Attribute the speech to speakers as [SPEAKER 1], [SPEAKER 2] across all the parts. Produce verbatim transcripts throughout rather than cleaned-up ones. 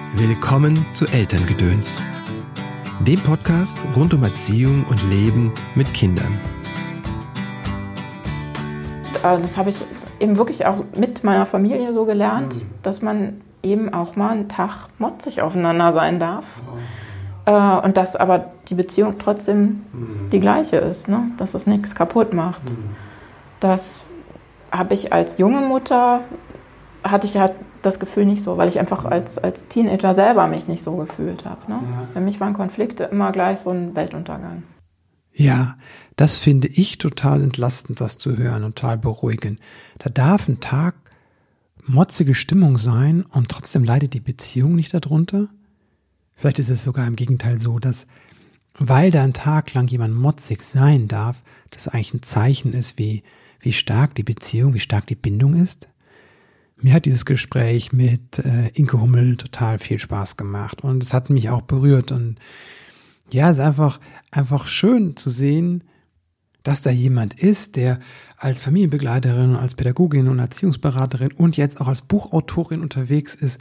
[SPEAKER 1] Willkommen zu Elterngedöns, dem Podcast rund um Erziehung und Leben mit Kindern.
[SPEAKER 2] Das habe ich eben wirklich auch mit meiner Familie so gelernt, mhm. dass man eben auch mal einen Tag motzig aufeinander sein darf. Oh. Und dass aber die Beziehung trotzdem mhm. die gleiche ist, ne? Dass es nichts kaputt macht. Mhm. Das habe ich als junge Mutter, hatte ich halt das Gefühl nicht so, weil ich einfach als, als Teenager selber mich nicht so gefühlt habe. Ne? Ja. Für mich waren Konflikte immer gleich so ein Weltuntergang.
[SPEAKER 3] Ja, das finde ich total entlastend, das zu hören und total beruhigend. Da darf ein Tag motzige Stimmung sein und trotzdem leidet die Beziehung nicht darunter. Vielleicht ist es sogar im Gegenteil so, dass, weil da ein Tag lang jemand motzig sein darf, das eigentlich ein Zeichen ist, wie, wie stark die Beziehung, wie stark die Bindung ist. Mir hat dieses Gespräch mit äh, Inke Hummel total viel Spaß gemacht und es hat mich auch berührt. Und ja, es ist einfach, einfach schön zu sehen, dass da jemand ist, der als Familienbegleiterin, als Pädagogin und Erziehungsberaterin und jetzt auch als Buchautorin unterwegs ist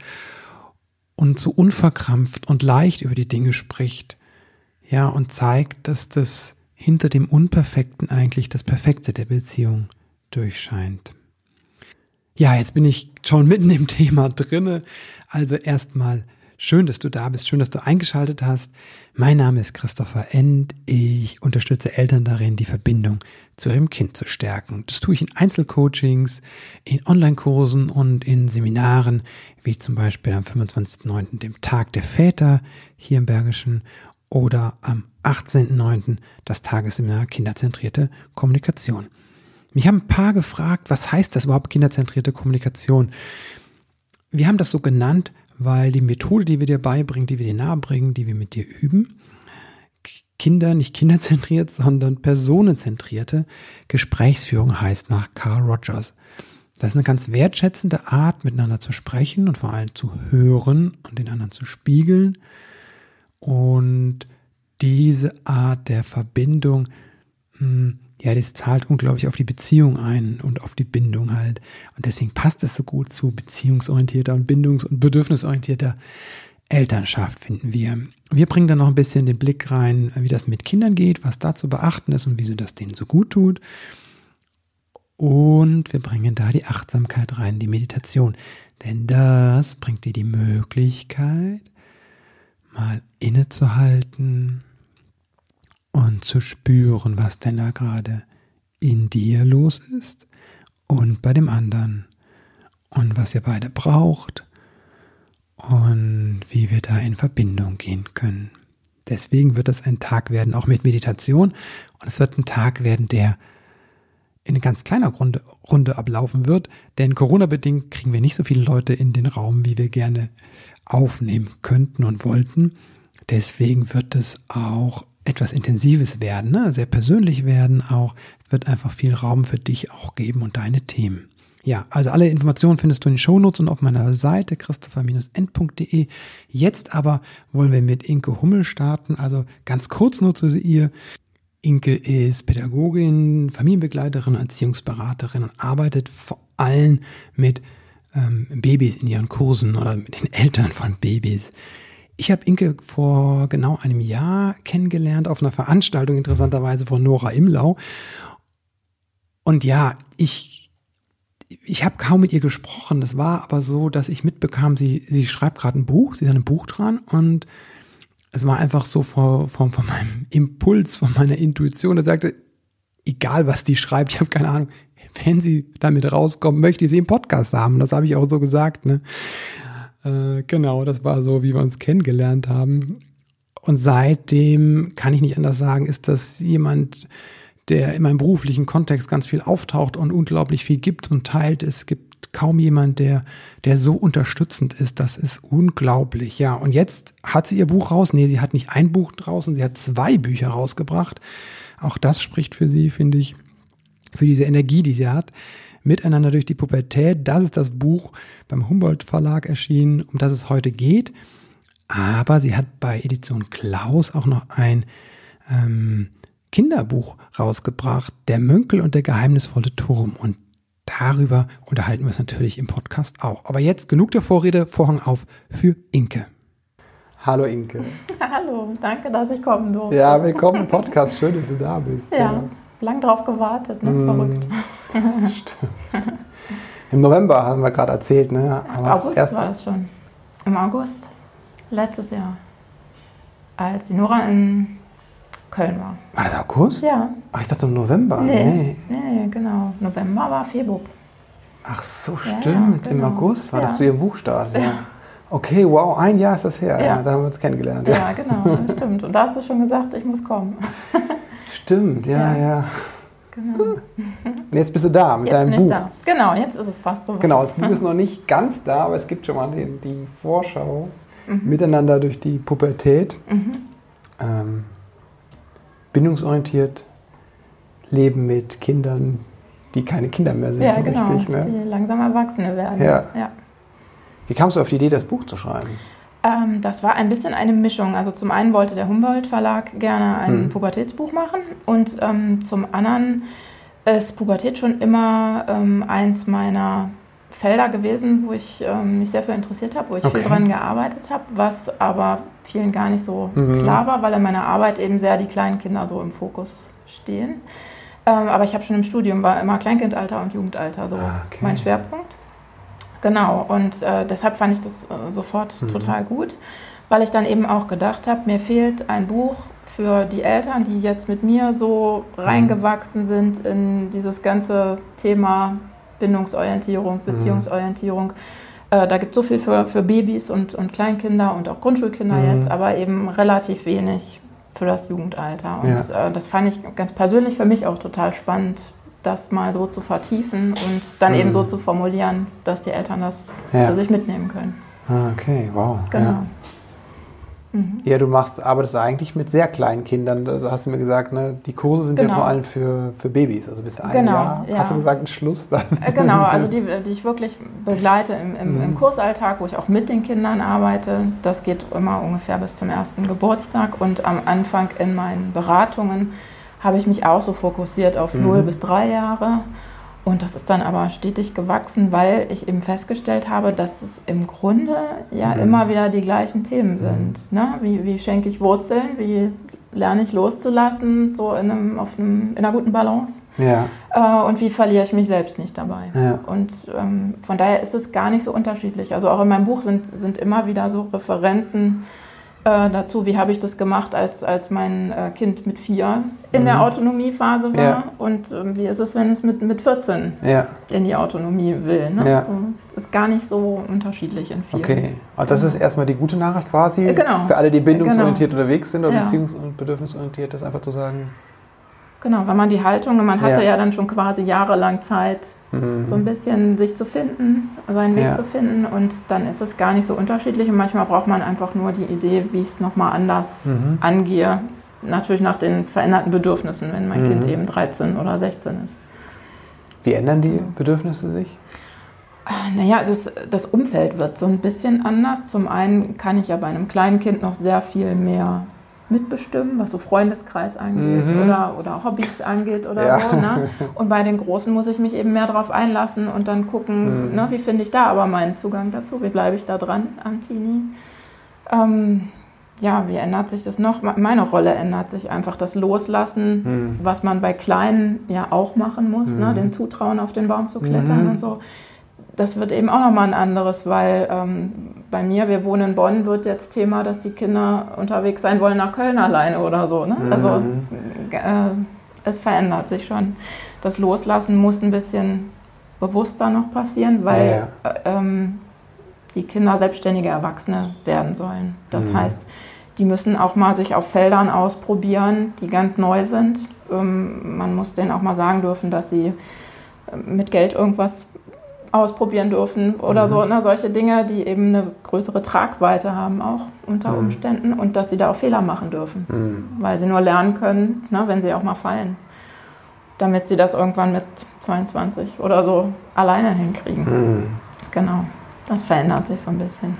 [SPEAKER 3] und so unverkrampft und leicht über die Dinge spricht. Ja, und zeigt, dass das hinter dem Unperfekten eigentlich das Perfekte der Beziehung durchscheint. Ja, jetzt bin ich schon mitten im Thema drinne. Also erstmal schön, dass du da bist, schön, dass du eingeschaltet hast. Mein Name ist Christopher End. Ich unterstütze Eltern darin, die Verbindung zu ihrem Kind zu stärken. Das tue ich in Einzelcoachings, in Online-Kursen und in Seminaren, wie zum Beispiel am fünfundzwanzigsten neunten, dem Tag der Väter hier im Bergischen, oder am achtzehnten neunten das Tagesseminar Kinderzentrierte Kommunikation. Mich haben ein paar gefragt, was heißt das überhaupt, kinderzentrierte Kommunikation? Wir haben das so genannt, weil die Methode, die wir dir beibringen, die wir dir nahebringen, die wir mit dir üben, Kinder, nicht kinderzentriert, sondern personenzentrierte Gesprächsführung heißt nach Carl Rogers. Das ist eine ganz wertschätzende Art, miteinander zu sprechen und vor allem zu hören und den anderen zu spiegeln. Und diese Art der Verbindung, ja, das zahlt unglaublich auf die Beziehung ein und auf die Bindung halt. Und deswegen passt es so gut zu beziehungsorientierter und bindungs- und bedürfnisorientierter Elternschaft, finden wir. Wir bringen dann noch ein bisschen den Blick rein, wie das mit Kindern geht, was da zu beachten ist und wieso das denen so gut tut. Und wir bringen da die Achtsamkeit rein, die Meditation. Denn das bringt dir die Möglichkeit, mal innezuhalten und zu spüren, was denn da gerade in dir los ist und bei dem anderen und was ihr beide braucht und wie wir da in Verbindung gehen können. Deswegen wird das ein Tag werden, auch mit Meditation, und es wird ein Tag werden, der in eine ganz kleiner Runde, Runde ablaufen wird, denn Corona-bedingt kriegen wir nicht so viele Leute in den Raum, wie wir gerne aufnehmen könnten und wollten. Deswegen wird es auch etwas Intensives werden, ne? Sehr persönlich werden auch. Es wird einfach viel Raum für dich auch geben und deine Themen. Ja, also alle Informationen findest du in den Shownotes und auf meiner Seite christopher Bindestrich end punkt de. Jetzt aber wollen wir mit Inke Hummel starten. Also ganz kurz nur zu ihr. Inke ist Pädagogin, Familienbegleiterin, Erziehungsberaterin und arbeitet vor allem mit ähm, Babys in ihren Kursen oder mit den Eltern von Babys. Ich habe Inke vor genau einem Jahr kennengelernt auf einer Veranstaltung, interessanterweise von Nora Imlau. Und ja, ich, ich habe kaum mit ihr gesprochen. Das war aber so, dass ich mitbekam, sie, sie schreibt gerade ein Buch, sie hat ein Buch dran, und es war einfach so von, von, von meinem Impuls, von meiner Intuition. Er sagte, egal was die schreibt, ich habe keine Ahnung, wenn sie damit rauskommt, möchte ich sie im Podcast haben. Das habe ich auch so gesagt, ne? Äh, genau, das war so, wie wir uns kennengelernt haben. Und seitdem, kann ich nicht anders sagen, ist das jemand, der in meinem beruflichen Kontext ganz viel auftaucht und unglaublich viel gibt und teilt. Es gibt kaum jemand, der, der so unterstützend ist. Das ist unglaublich. Ja, und jetzt hat sie ihr Buch raus. Nee, sie hat nicht ein Buch draußen, sie hat zwei Bücher rausgebracht. Auch das spricht für sie, finde ich, für diese Energie, die sie hat. Miteinander durch die Pubertät, das ist das Buch beim Humboldt Verlag erschienen, um das es heute geht. Aber sie hat bei Edition Klaus auch noch ein ähm, Kinderbuch rausgebracht, Der Mönkel und der geheimnisvolle Turm. Und darüber unterhalten wir uns natürlich im Podcast auch. Aber jetzt genug der Vorrede, Vorhang auf für Inke. Hallo Inke.
[SPEAKER 2] Hallo, danke, dass ich kommen durfte.
[SPEAKER 3] Ja, willkommen im Podcast. Schön, dass du da bist.
[SPEAKER 2] Ja, ja. Lang drauf gewartet, ne? Verrückt.
[SPEAKER 3] Das stimmt. Im November haben wir gerade erzählt, ne?
[SPEAKER 2] Aber August das war das schon. Im August letztes Jahr, als die Nora in Köln war.
[SPEAKER 3] War das August?
[SPEAKER 2] Ja.
[SPEAKER 3] Ach, ich dachte im November.
[SPEAKER 2] Nee, nee, nee, nee genau. November war Februar.
[SPEAKER 3] Ach so,
[SPEAKER 2] ja,
[SPEAKER 3] stimmt.
[SPEAKER 2] Ja, genau.
[SPEAKER 3] Im August war
[SPEAKER 2] ja.
[SPEAKER 3] das zu ihrem Buchstart. Ja. Okay, wow, ein Jahr ist das her. Ja. Ja, da haben wir uns kennengelernt.
[SPEAKER 2] Ja, ja genau, das stimmt. Und da hast du schon gesagt, ich muss kommen.
[SPEAKER 3] Stimmt, ja, ja. ja.
[SPEAKER 2] Genau.
[SPEAKER 3] Und jetzt bist du da mit
[SPEAKER 2] jetzt
[SPEAKER 3] deinem
[SPEAKER 2] bin ich
[SPEAKER 3] Buch.
[SPEAKER 2] Da. Genau, jetzt ist es fast so.
[SPEAKER 3] Genau, das Buch ist noch nicht ganz da, aber es gibt schon mal die, die Vorschau. Mhm. Miteinander durch die Pubertät. Mhm. Ähm, bindungsorientiert leben mit Kindern, die keine Kinder mehr sind,
[SPEAKER 2] ja,
[SPEAKER 3] so
[SPEAKER 2] genau,
[SPEAKER 3] richtig. Ne?
[SPEAKER 2] Die langsam Erwachsene werden.
[SPEAKER 3] Ja.
[SPEAKER 2] Ja.
[SPEAKER 3] Wie kamst du auf die Idee, das Buch zu schreiben?
[SPEAKER 2] Ähm, das war ein bisschen eine Mischung. Also zum einen wollte der Humboldt Verlag gerne ein hm. Pubertätsbuch machen und ähm, zum anderen ist Pubertät schon immer ähm, eins meiner Felder gewesen, wo ich ähm, mich sehr für interessiert habe, wo ich okay. viel dran gearbeitet habe, was aber vielen gar nicht so mhm. klar war, weil in meiner Arbeit eben sehr die kleinen Kinder so im Fokus stehen. Ähm, aber ich habe schon im Studium, war immer Kleinkindalter und Jugendalter so okay. mein Schwerpunkt. Genau, und äh, deshalb fand ich das äh, sofort mhm. total gut, weil ich dann eben auch gedacht habe, mir fehlt ein Buch für die Eltern, die jetzt mit mir so reingewachsen sind in dieses ganze Thema Bindungsorientierung, Beziehungsorientierung. Mhm. Äh, da gibt es so viel für, für Babys und, und Kleinkinder und auch Grundschulkinder mhm. jetzt, aber eben relativ wenig für das Jugendalter. Und ja. äh, das fand ich ganz persönlich für mich auch total spannend, das mal so zu vertiefen und dann mhm. eben so zu formulieren, dass die Eltern das ja. für sich mitnehmen können.
[SPEAKER 3] Ah, okay, wow.
[SPEAKER 2] Genau.
[SPEAKER 3] Ja. Mhm. Ja, du machst, arbeitest eigentlich mit sehr kleinen Kindern. Also hast du mir gesagt, ne, die Kurse sind genau. ja vor allem für, für Babys, also bis ein
[SPEAKER 2] genau,
[SPEAKER 3] Jahr.
[SPEAKER 2] Ja.
[SPEAKER 3] Hast du gesagt, ein Schluss dann?
[SPEAKER 2] Genau, also die, die ich wirklich begleite im, im, mhm. im Kursalltag, wo ich auch mit den Kindern arbeite. Das geht immer ungefähr bis zum ersten Geburtstag und am Anfang in meinen Beratungen habe ich mich auch so fokussiert auf mhm. null bis drei Jahre. Und das ist dann aber stetig gewachsen, weil ich eben festgestellt habe, dass es im Grunde ja mhm. immer wieder die gleichen Themen sind. Ne? Wie, wie schenke ich Wurzeln? Wie lerne ich loszulassen, so in, einem, auf einem, in einer guten Balance?
[SPEAKER 3] Ja.
[SPEAKER 2] Äh, und wie verliere ich mich selbst nicht dabei?
[SPEAKER 3] Ja.
[SPEAKER 2] Und ähm, von daher ist es gar nicht so unterschiedlich. Also auch in meinem Buch sind, sind immer wieder so Referenzen äh, dazu, wie habe ich das gemacht, als, als mein äh, Kind mit vier in mhm. der Autonomiephase war
[SPEAKER 3] ja.
[SPEAKER 2] und äh, wie ist es, wenn es mit, mit vierzehn ja. in die Autonomie will. Ne?
[SPEAKER 3] Ja.
[SPEAKER 2] So, ist gar nicht so unterschiedlich in vielen.
[SPEAKER 3] Okay, also das ist erstmal die gute Nachricht quasi
[SPEAKER 2] äh, genau.
[SPEAKER 3] für alle, die bindungsorientiert
[SPEAKER 2] genau.
[SPEAKER 3] unterwegs sind oder
[SPEAKER 2] ja.
[SPEAKER 3] beziehungs- und bedürfnisorientiert, das einfach zu sagen.
[SPEAKER 2] Genau, weil man die Haltung, man hatte ja,
[SPEAKER 3] ja
[SPEAKER 2] dann schon quasi jahrelang Zeit, mhm. so ein bisschen sich zu finden, seinen Weg ja. zu finden und dann ist es gar nicht so unterschiedlich und manchmal braucht man einfach nur die Idee, wie ich es nochmal anders mhm. angehe, natürlich nach den veränderten Bedürfnissen, wenn mein mhm. Kind eben dreizehn oder sechzehn ist.
[SPEAKER 3] Wie ändern die Bedürfnisse sich?
[SPEAKER 2] Naja, das, das Umfeld wird so ein bisschen anders. Zum einen kann ich ja bei einem kleinen Kind noch sehr viel mehr mitbestimmen, was so Freundeskreis angeht mhm. oder, oder Hobbys angeht oder ja. so. Ne? Und bei den Großen muss ich mich eben mehr darauf einlassen und dann gucken, mhm. ne, wie finde ich da aber meinen Zugang dazu, wie bleibe ich da dran am Teenie. Ähm, ja, wie ändert sich das noch? Meine Rolle ändert sich einfach, das Loslassen, mhm. was man bei Kleinen ja auch machen muss, mhm. ne? Den zutrauen, auf den Baum zu klettern mhm. und so. Das wird eben auch nochmal ein anderes, weil ähm, bei mir, wir wohnen in Bonn, wird jetzt Thema, dass die Kinder unterwegs sein wollen nach Köln alleine oder so. Ne? Mhm. Also äh, es verändert sich schon. Das Loslassen muss ein bisschen bewusster noch passieren, weil ja, ja. Äh, ähm, die Kinder selbstständige Erwachsene werden sollen. Das mhm. heißt, die müssen auch mal sich auf Feldern ausprobieren, die ganz neu sind. Ähm, man muss denen auch mal sagen dürfen, dass sie mit Geld irgendwas ausprobieren dürfen oder mhm. so, ne, solche Dinge, die eben eine größere Tragweite haben auch unter mhm. Umständen und dass sie da auch Fehler machen dürfen, mhm. weil sie nur lernen können, ne, wenn sie auch mal fallen, damit sie das irgendwann mit zweiundzwanzig oder so alleine hinkriegen. Mhm. Genau, das verändert sich so ein bisschen.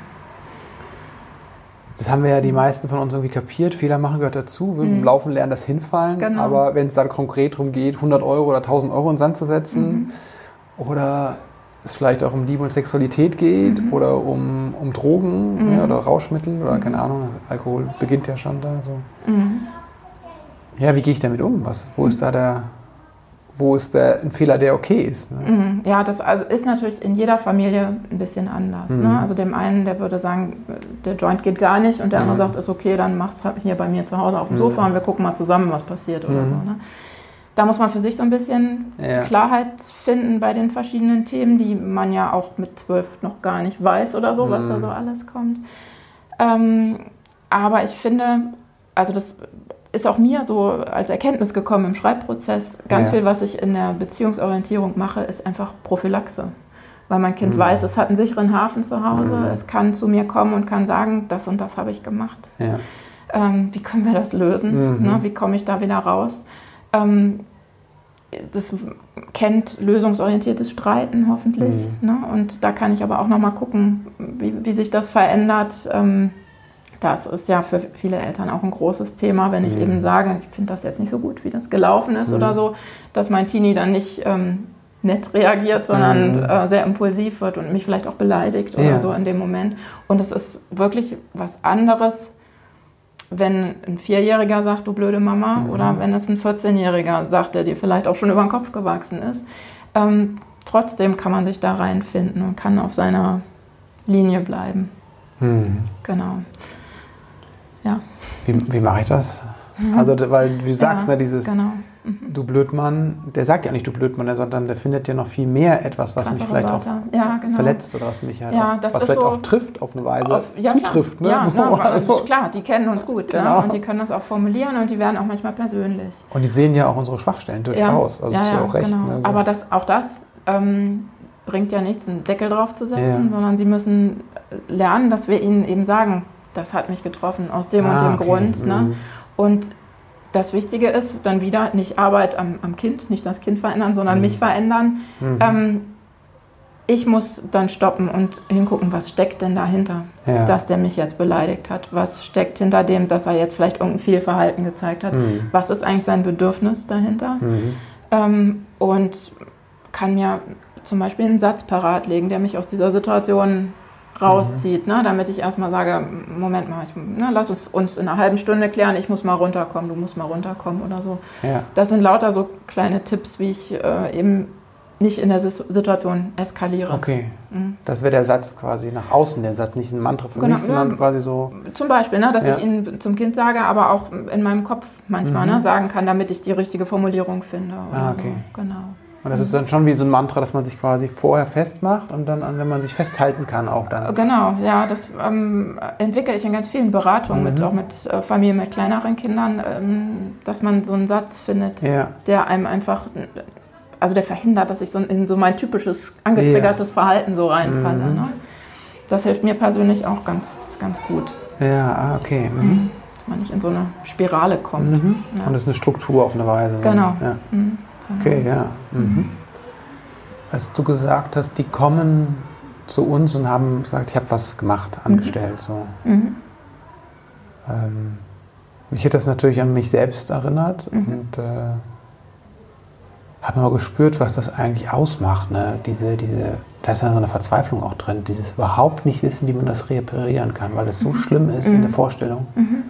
[SPEAKER 3] Das haben wir ja die meisten von uns irgendwie kapiert. Fehler machen gehört dazu. Wir mhm. im Laufen lernen das Hinfallen. Genau. Aber wenn es dann konkret darum geht, hundert Euro oder tausend Euro in den Sand zu setzen mhm. oder
[SPEAKER 4] es vielleicht auch um Liebe und Sexualität geht
[SPEAKER 2] Mhm.
[SPEAKER 4] oder um, um Drogen
[SPEAKER 2] Mhm.
[SPEAKER 4] ja, oder Rauschmittel oder
[SPEAKER 2] Mhm.
[SPEAKER 4] keine Ahnung, Alkohol beginnt ja schon da so.
[SPEAKER 2] Mhm.
[SPEAKER 4] Ja, wie gehe ich damit um? Was, wo ist da der, wo ist der ein Fehler, der okay ist? Ne?
[SPEAKER 2] Mhm. Ja, das also ist natürlich in jeder Familie ein bisschen anders.
[SPEAKER 4] Mhm.
[SPEAKER 2] Ne? Also dem einen, der würde sagen, der Joint geht gar nicht und der andere
[SPEAKER 4] Mhm.
[SPEAKER 2] sagt, ist okay, dann mach's halt hier bei mir zu Hause auf dem
[SPEAKER 4] Mhm.
[SPEAKER 2] Sofa und wir gucken mal zusammen, was passiert oder
[SPEAKER 4] Mhm.
[SPEAKER 2] so. Ne? Da muss man für sich so ein bisschen
[SPEAKER 4] Ja.
[SPEAKER 2] Klarheit finden bei den verschiedenen Themen, die man ja auch mit zwölf noch gar nicht weiß oder so, was
[SPEAKER 4] Mhm.
[SPEAKER 2] da so alles kommt. Ähm, aber ich finde, also das ist auch mir so als Erkenntnis gekommen im Schreibprozess. Ganz
[SPEAKER 4] Ja.
[SPEAKER 2] viel, was ich in der Beziehungsorientierung mache, ist einfach Prophylaxe. Weil mein Kind
[SPEAKER 4] Mhm.
[SPEAKER 2] weiß, es hat einen sicheren Hafen zu Hause,
[SPEAKER 4] Mhm.
[SPEAKER 2] es kann zu mir kommen und kann sagen, das und das habe ich gemacht.
[SPEAKER 4] Ja.
[SPEAKER 2] Ähm, wie können wir das lösen?
[SPEAKER 4] Mhm.
[SPEAKER 2] Ne? Wie komme ich da wieder raus? Ähm, das kennt lösungsorientiertes Streiten hoffentlich.
[SPEAKER 4] Mhm.
[SPEAKER 2] Ne? Und da kann ich aber auch nochmal gucken, wie, wie sich das verändert. Ähm, das ist ja für viele Eltern auch ein großes Thema, wenn ich
[SPEAKER 4] Mhm.
[SPEAKER 2] eben sage, ich finde das jetzt nicht so gut, wie das gelaufen ist
[SPEAKER 4] Mhm.
[SPEAKER 2] oder so, dass mein Teenie dann nicht ähm, nett reagiert, sondern
[SPEAKER 4] Mhm.
[SPEAKER 2] äh, sehr impulsiv wird und mich vielleicht auch beleidigt oder
[SPEAKER 4] Ja.
[SPEAKER 2] so in dem Moment. Und es ist wirklich was anderes, wenn ein Vierjähriger sagt, du blöde Mama,
[SPEAKER 4] Mhm.
[SPEAKER 2] oder wenn es ein vierzehnjähriger sagt, der dir vielleicht auch schon über den Kopf gewachsen ist. Ähm, trotzdem kann man sich da reinfinden und kann auf seiner Linie bleiben.
[SPEAKER 4] Mhm.
[SPEAKER 2] Genau. Ja.
[SPEAKER 4] Wie, wie mache ich das? Also, weil wie du sagst,
[SPEAKER 2] ja,
[SPEAKER 4] ne, dieses
[SPEAKER 2] genau.
[SPEAKER 4] du Blödmann, der sagt ja nicht du Blödmann, sondern der findet ja noch viel mehr etwas, was mich
[SPEAKER 2] Krassere
[SPEAKER 4] vielleicht auch
[SPEAKER 2] Wörter. Ja, genau.
[SPEAKER 4] verletzt oder was mich halt
[SPEAKER 2] Ja,
[SPEAKER 4] auch,
[SPEAKER 2] das
[SPEAKER 4] was
[SPEAKER 2] ist
[SPEAKER 4] vielleicht
[SPEAKER 2] so
[SPEAKER 4] auch trifft auf eine Weise,
[SPEAKER 2] Auf, ja,
[SPEAKER 4] zutrifft. Ne?
[SPEAKER 2] Klar. Ja,
[SPEAKER 4] So,
[SPEAKER 2] ne,
[SPEAKER 4] also.
[SPEAKER 2] ist klar, die kennen uns gut,
[SPEAKER 4] Genau.
[SPEAKER 2] ne? Und die können das auch formulieren und die werden auch manchmal persönlich.
[SPEAKER 4] Und die sehen ja auch unsere Schwachstellen durchaus. Also
[SPEAKER 2] ja,
[SPEAKER 4] ist ja
[SPEAKER 2] ja,
[SPEAKER 4] auch recht.
[SPEAKER 2] genau.
[SPEAKER 4] Ne? So.
[SPEAKER 2] Aber das, auch das ähm, bringt ja nichts, einen Deckel drauf zu setzen,
[SPEAKER 4] Ja.
[SPEAKER 2] sondern sie müssen lernen, dass wir ihnen eben sagen, das hat mich getroffen, aus dem
[SPEAKER 4] Ah,
[SPEAKER 2] und dem
[SPEAKER 4] okay.
[SPEAKER 2] Grund. Ne?
[SPEAKER 4] Mhm.
[SPEAKER 2] Und das Wichtige ist dann wieder nicht Arbeit am, am Kind, nicht das Kind verändern, sondern
[SPEAKER 4] Mhm.
[SPEAKER 2] mich verändern.
[SPEAKER 4] Mhm.
[SPEAKER 2] Ähm, ich muss dann stoppen und hingucken, was steckt denn dahinter,
[SPEAKER 4] Ja.
[SPEAKER 2] dass der mich jetzt beleidigt hat. Was steckt hinter dem, dass er jetzt vielleicht irgendein Fehlverhalten gezeigt hat?
[SPEAKER 4] Mhm.
[SPEAKER 2] Was ist eigentlich sein Bedürfnis dahinter?
[SPEAKER 4] Mhm.
[SPEAKER 2] Ähm, und kann mir zum Beispiel einen Satz parat legen, der mich aus dieser Situation rauszieht, ne? Damit ich erstmal sage, Moment mal, ich, ne, lass uns uns in einer halben Stunde klären, ich muss mal runterkommen, du musst mal runterkommen oder so.
[SPEAKER 4] Ja.
[SPEAKER 2] Das sind lauter so kleine Tipps, wie ich äh, eben nicht in der Sis- Situation eskaliere.
[SPEAKER 4] Okay.
[SPEAKER 2] Mhm.
[SPEAKER 4] Das wäre der Satz quasi nach außen, der Satz, nicht ein Mantra für
[SPEAKER 2] Genau,
[SPEAKER 4] mich, sondern
[SPEAKER 2] ja.
[SPEAKER 4] quasi so.
[SPEAKER 2] Zum Beispiel, ne, dass
[SPEAKER 4] Ja.
[SPEAKER 2] ich ihn zum Kind sage, aber auch in meinem Kopf manchmal
[SPEAKER 4] Mhm.
[SPEAKER 2] ne, sagen kann, damit ich die richtige Formulierung finde. Oder
[SPEAKER 4] Ah, okay.
[SPEAKER 2] So. Genau.
[SPEAKER 4] Und das ist dann schon wie so ein Mantra, dass man sich quasi vorher festmacht und dann, wenn man sich festhalten kann, auch dann.
[SPEAKER 2] Genau, ja, das ähm, entwickle ich in ganz vielen Beratungen, mit,
[SPEAKER 4] Mhm.
[SPEAKER 2] auch mit äh, Familien mit kleineren Kindern, ähm, dass man so einen Satz findet,
[SPEAKER 4] Ja.
[SPEAKER 2] der einem einfach, also der verhindert, dass ich so in so mein typisches angetriggertes Verhalten so reinfalle.
[SPEAKER 4] Mhm.
[SPEAKER 2] Ne? Das hilft mir persönlich auch ganz, ganz gut,
[SPEAKER 4] Ja, ah, okay. Mhm.
[SPEAKER 2] dass man nicht in so eine Spirale kommt.
[SPEAKER 4] Mhm.
[SPEAKER 2] Ja.
[SPEAKER 4] Und das ist eine Struktur auf eine Weise. so.
[SPEAKER 2] Genau.
[SPEAKER 4] Ja.
[SPEAKER 2] Mhm.
[SPEAKER 4] Okay, ja. Mhm. Als du gesagt hast, die kommen zu uns und haben gesagt, ich habe was gemacht, angestellt. So.
[SPEAKER 2] Mhm.
[SPEAKER 4] Ähm, mich hat das natürlich an mich selbst erinnert
[SPEAKER 2] Mhm.
[SPEAKER 4] und äh, habe mal gespürt, was das eigentlich ausmacht. Ne? Diese, diese, da ist ja so eine Verzweiflung auch drin, dieses überhaupt nicht wissen, wie man das reparieren kann, weil es so schlimm ist in der Vorstellung.
[SPEAKER 2] Mhm.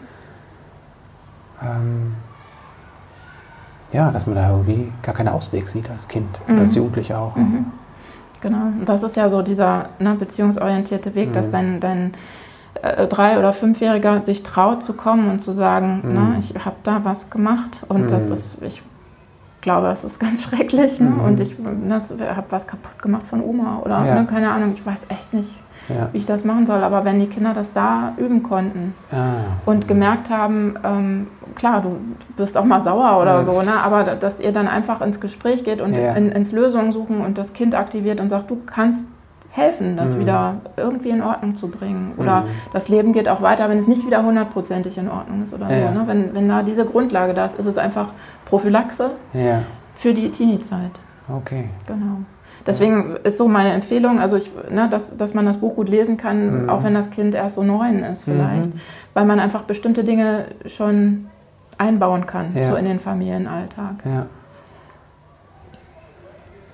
[SPEAKER 4] Ähm, ja, dass man da irgendwie gar keinen Ausweg sieht als Kind
[SPEAKER 2] Mhm.
[SPEAKER 4] oder als Jugendlicher auch.
[SPEAKER 2] Mhm. Genau, und das ist ja so dieser ne, beziehungsorientierte Weg,
[SPEAKER 4] Mhm.
[SPEAKER 2] dass dein, dein äh, Drei- oder Fünfjähriger sich traut zu kommen und zu sagen,
[SPEAKER 4] Mhm.
[SPEAKER 2] ne, ich habe da was gemacht und
[SPEAKER 4] Mhm.
[SPEAKER 2] das ist, ich glaube, das ist ganz schrecklich ne?
[SPEAKER 4] Mhm.
[SPEAKER 2] Und ich habe was kaputt gemacht von Oma oder
[SPEAKER 4] Ja.
[SPEAKER 2] ne, keine Ahnung, ich weiß echt nicht,
[SPEAKER 4] Ja.
[SPEAKER 2] wie ich das machen soll, aber wenn die Kinder das da üben konnten
[SPEAKER 4] Ah.
[SPEAKER 2] und gemerkt haben, ähm, klar, du bist auch mal sauer oder
[SPEAKER 4] Mhm.
[SPEAKER 2] so, ne? Aber da- dass ihr dann einfach ins Gespräch geht und
[SPEAKER 4] Ja.
[SPEAKER 2] in, ins Lösungen suchen und das Kind aktiviert und sagt, du kannst helfen, das
[SPEAKER 4] Mhm.
[SPEAKER 2] wieder irgendwie in Ordnung zu bringen. Oder
[SPEAKER 4] Mhm.
[SPEAKER 2] das Leben geht auch weiter, wenn es nicht wieder hundertprozentig in Ordnung ist oder
[SPEAKER 4] Ja.
[SPEAKER 2] so. Ne? Wenn, wenn da diese Grundlage da ist, ist es einfach Prophylaxe
[SPEAKER 4] Ja,
[SPEAKER 2] für die Teenie-Zeit.
[SPEAKER 4] okay.
[SPEAKER 2] Genau. Deswegen ist so meine Empfehlung, also ich, ne, dass, dass man das Buch gut lesen kann,
[SPEAKER 4] Mhm.
[SPEAKER 2] auch wenn das Kind erst so neun ist vielleicht,
[SPEAKER 4] Mhm.
[SPEAKER 2] weil man einfach bestimmte Dinge schon einbauen kann,
[SPEAKER 4] Ja.
[SPEAKER 2] so in den Familienalltag.
[SPEAKER 4] Ja.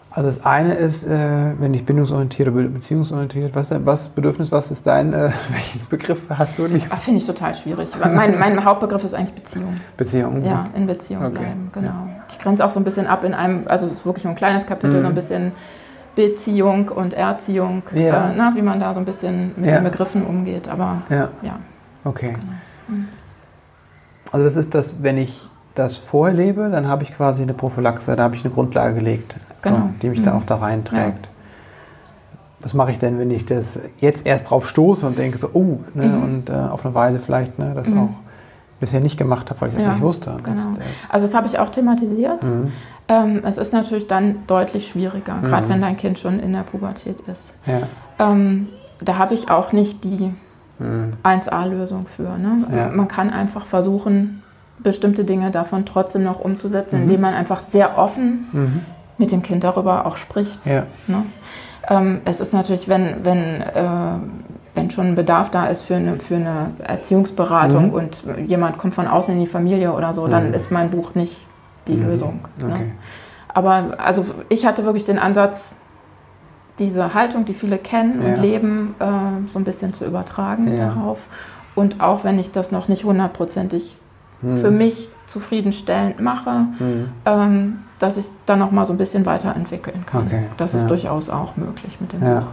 [SPEAKER 4] Also das eine ist, äh, wenn ich bindungsorientiert oder beziehungsorientiert, was, was Bedürfnis, was ist dein, äh, welchen Begriff hast du nicht?
[SPEAKER 2] Finde ich total schwierig. Mein, mein Hauptbegriff ist eigentlich Beziehung.
[SPEAKER 4] Beziehung?
[SPEAKER 2] Ja, in Beziehung
[SPEAKER 4] okay.
[SPEAKER 2] bleiben, genau.
[SPEAKER 4] Ja.
[SPEAKER 2] Ich grenze auch so ein bisschen ab in einem, also es ist wirklich nur ein kleines Kapitel, mhm. so ein bisschen Beziehung und Erziehung,
[SPEAKER 4] ja.
[SPEAKER 2] äh, na, wie man da so ein bisschen mit
[SPEAKER 4] ja.
[SPEAKER 2] den Begriffen umgeht, aber
[SPEAKER 4] ja.
[SPEAKER 2] ja.
[SPEAKER 4] Okay.
[SPEAKER 2] Genau. Mhm.
[SPEAKER 4] Also das ist das, wenn ich das vorher lebe, dann habe ich quasi eine Prophylaxe, da habe ich eine Grundlage gelegt,
[SPEAKER 2] genau.
[SPEAKER 4] so, die mich mhm. da auch da reinträgt. Ja. Was mache ich denn, wenn ich das jetzt erst drauf stoße und denke so, oh, ne, mhm. und äh, auf eine Weise vielleicht ne, das mhm. auch bisher nicht gemacht habe, weil ich es
[SPEAKER 2] ja,
[SPEAKER 4] einfach nicht wusste.
[SPEAKER 2] Genau.
[SPEAKER 4] Jetzt, äh,
[SPEAKER 2] also das habe ich auch thematisiert. Mhm. Ähm, es ist natürlich dann deutlich schwieriger, mhm. gerade wenn dein Kind schon in der Pubertät ist.
[SPEAKER 4] Ja.
[SPEAKER 2] Ähm, da habe ich auch nicht die mhm. eins A-Lösung für. Ne?
[SPEAKER 4] Ja.
[SPEAKER 2] Man kann einfach versuchen, bestimmte Dinge davon trotzdem noch umzusetzen, mhm. indem man einfach sehr offen mhm. mit dem Kind darüber auch spricht.
[SPEAKER 4] Ja.
[SPEAKER 2] Ne? Ähm, es ist natürlich, wenn, wenn, äh, wenn schon ein Bedarf da ist für eine, für eine Erziehungsberatung mhm. und jemand kommt von außen in die Familie oder so, mhm. dann ist mein Buch nicht die mhm. Lösung.
[SPEAKER 4] Okay.
[SPEAKER 2] Ne? Aber also ich hatte wirklich den Ansatz, diese Haltung, die viele kennen
[SPEAKER 4] ja.
[SPEAKER 2] und leben, äh, so ein bisschen zu übertragen
[SPEAKER 4] ja.
[SPEAKER 2] darauf. Und auch wenn ich das noch nicht hundertprozentig hm. für mich zufriedenstellend mache, hm. ähm, dass ich es dann noch mal so ein bisschen weiterentwickeln kann.
[SPEAKER 4] Okay.
[SPEAKER 2] Das
[SPEAKER 4] ja.
[SPEAKER 2] ist durchaus auch möglich mit dem
[SPEAKER 4] ja.
[SPEAKER 2] Buch.